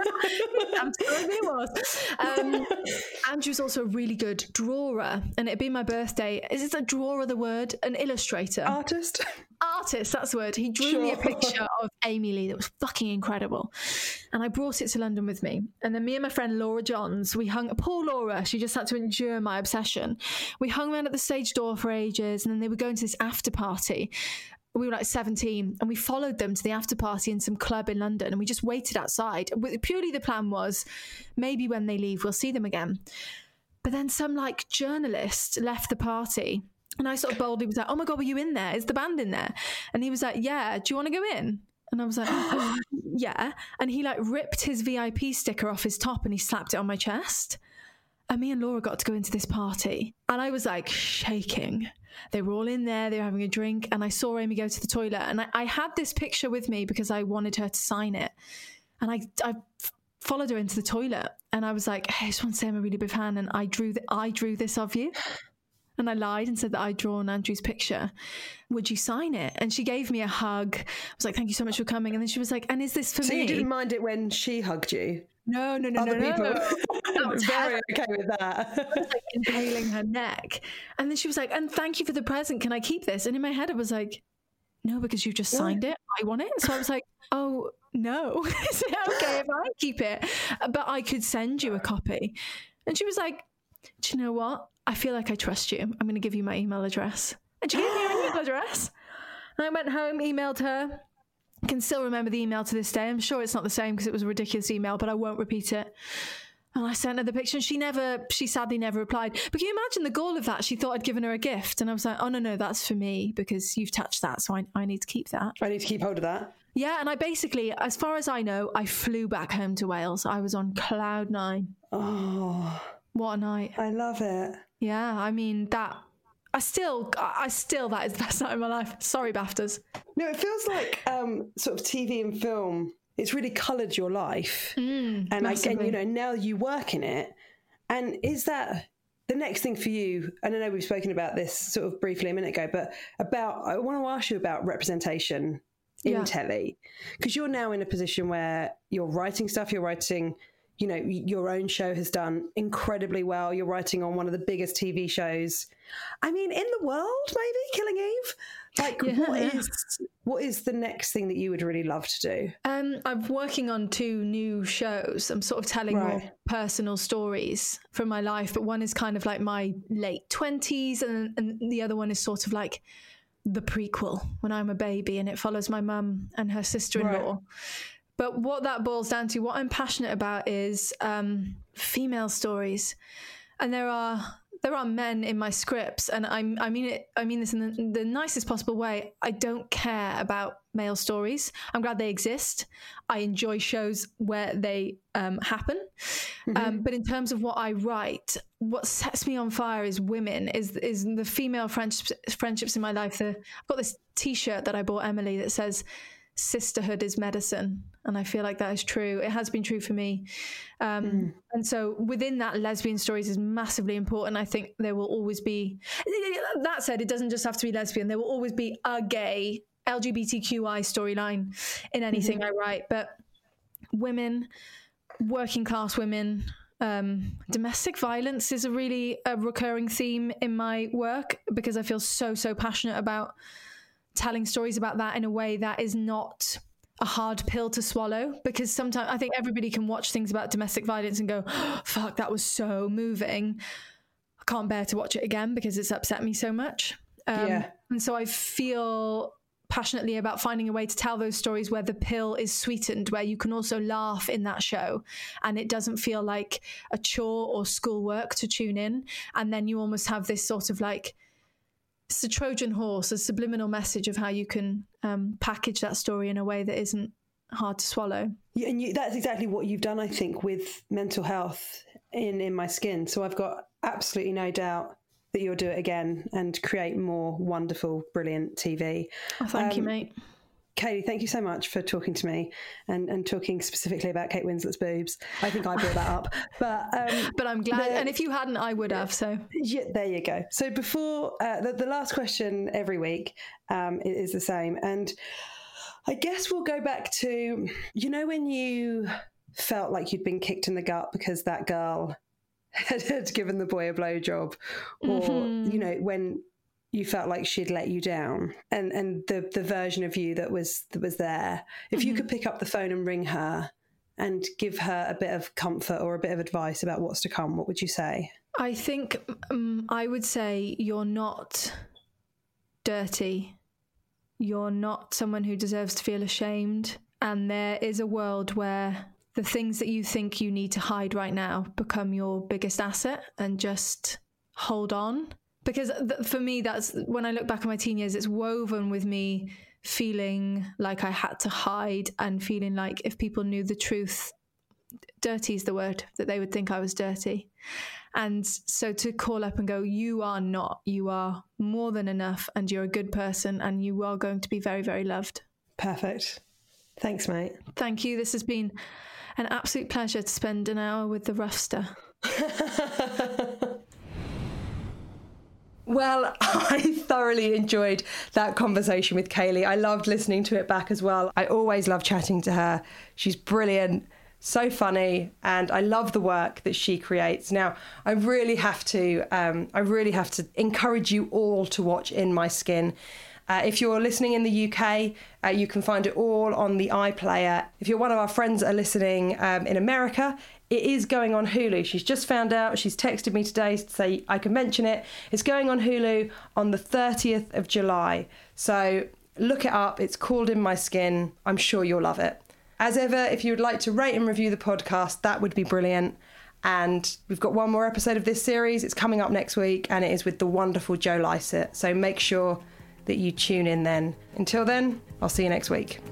I'm sorry it was. Um, Andrew's also a really good drawer, and it'd be my birthday. Is it a drawer the word? An illustrator, artist. Artist, that's the word. He drew Sure. me a picture of Amy Lee that was fucking incredible. And I brought it to London with me. And then me and my friend Laura Johns, we hung, poor Laura, she just had to endure my obsession. We hung around at the stage door for ages, and then they were going to this after party. We were like seventeen, and we followed them to the after party in some club in London, and we just waited outside. Purely the plan was, maybe when they leave, we'll see them again. But then some like journalist left the party, and I sort of boldly was like, oh my God, were you in there? Is the band in there? And he was like, yeah, do you want to go in? And I was like, oh, yeah. And he like ripped his V I P sticker off his top and he slapped it on my chest. And me and Laura got to go into this party, and I was like shaking. They were all in there, they were having a drink, and I saw Amy go to the toilet, and I, I had this picture with me because I wanted her to sign it. And I, I followed her into the toilet, and I was like, hey, I just want to say I'm a really big fan, and I drew, the, I drew this of you. And I lied and said that I'd drawn Andrew's picture. Would you sign it? And she gave me a hug. I was like, thank you so much for coming. And then she was like, and is this for so me? So you didn't mind it when she hugged you? No, no, no, Other no, people no. were very okay with that. I was like inhaling her neck. And then she was like, and thank you for the present. Can I keep this? And in my head, I was like, no, because you just signed it. I want it. So I was like, oh, no. Is it okay if I keep it? But I could send you a copy. And she was like, do you know what? I feel like I trust you. I'm going to give you my email address. And she gave me her email address. And I went home, emailed her. I can still remember the email to this day. I'm sure it's not the same because it was a ridiculous email, but I won't repeat it. And I sent her the picture and she never, she sadly never replied. But can you imagine the gall of that? She thought I'd given her a gift. And I was like, oh, no, no, that's for me because you've touched that. So I, I need to keep that. I need to keep hold of that. Yeah. And I basically, as far as I know, I flew back home to Wales. I was on cloud nine. Oh, what a night. I love it. Yeah. I mean, that, I still, I still, that is the best night of my life. Sorry, BAFTAs. No, it feels like um, sort of T V and film. It's really coloured your life. Mm, and again, you know, now you work in it. And is that the next thing for you? And I know we've spoken about this sort of briefly a minute ago, but about, I want to ask you about representation in yeah. telly, because you're now in a position where you're writing stuff, you're writing, you know, your own show has done incredibly well. You're writing on one of the biggest T V shows, I mean, in the world, maybe, Killing Eve. Like, yeah. what is what is the next thing that you would really love to do? Um, I'm working on two new shows. I'm sort of telling right. more personal stories from my life, but one is kind of like my late twenties, and, and the other one is sort of like the prequel, when I'm a baby, and it follows my mum and her sister-in-law. Right. But what that boils down to, what I'm passionate about is um, female stories. And there are there are men in my scripts, and I'm, I mean it. I mean this in the, the nicest possible way. I don't care about male stories. I'm glad they exist. I enjoy shows where they um, happen. Mm-hmm. Um, but in terms of what I write, what sets me on fire is women, is is the female friendships, friendships in my life. The, I've got this T-shirt that I bought Emily that says, sisterhood is medicine, and I feel like that is true. It has been true for me, um, mm. and so within that, lesbian stories is massively important. I think there will always be, that said, it doesn't just have to be lesbian. There will always be a gay L G B T Q I storyline in anything mm-hmm. I write, but women, working class women, um, domestic violence is a really a recurring theme in my work, because I feel so so passionate about telling stories about that in a way that is not a hard pill to swallow, because sometimes I think everybody can watch things about domestic violence and go, oh, fuck, that was so moving. I can't bear to watch it again because it's upset me so much. Um, yeah. And so I feel passionately about finding a way to tell those stories where the pill is sweetened, where you can also laugh in that show and it doesn't feel like a chore or schoolwork to tune in. And then you almost have this sort of like, it's a Trojan horse, a subliminal message of how you can um, package that story in a way that isn't hard to swallow. Yeah, and you, that's exactly what you've done, I think, with mental health in, in My Skin. So I've got absolutely no doubt that you'll do it again and create more wonderful, brilliant T V. Oh, thank um, you, mate. Katie, thank you so much for talking to me and, and talking specifically about Kate Winslet's boobs. I think I brought that up. But um, but I'm glad. The, and if you hadn't, I would have. So yeah, there you go. So before, uh, the, the last question every week um, is the same. And I guess we'll go back to, you know, when you felt like you'd been kicked in the gut because that girl had, had given the boy a blowjob, or, mm-hmm. you know, when you felt like she'd let you down, and, and the, the version of you that was that was there. If mm-hmm. you could pick up the phone and ring her and give her a bit of comfort or a bit of advice about what's to come, what would you say? I think um, I would say you're not dirty. You're not someone who deserves to feel ashamed. And there is a world where the things that you think you need to hide right now become your biggest asset, and just hold on. Because th- for me, that's when I look back at my teen years, it's woven with me feeling like I had to hide, and feeling like if people knew the truth, dirty is the word, that they would think I was dirty. And so to call up and go, you are not, you are more than enough, and you're a good person, and you are going to be very, very loved. Perfect. Thanks, mate. Thank you. This has been an absolute pleasure to spend an hour with the Roughster. Well, I thoroughly enjoyed that conversation with Kaylee. I loved listening to it back as well. I always love chatting to her. She's brilliant, so funny, and I love the work that she creates. Now, I really have to, um, I really have to encourage you all to watch In My Skin. Uh, if you're listening in the U K, uh, you can find it all on the iPlayer. If you're one of our friends that are listening um, in America, it is going on Hulu. She's just found out. She's texted me today to say I can mention it. It's going on Hulu on the thirtieth of July. So look it up. It's called In My Skin. I'm sure you'll love it. As ever, if you would like to rate and review the podcast, that would be brilliant. And we've got one more episode of this series. It's coming up next week, and it is with the wonderful Joe Lycett. So make sure that you tune in then. Until then, I'll see you next week.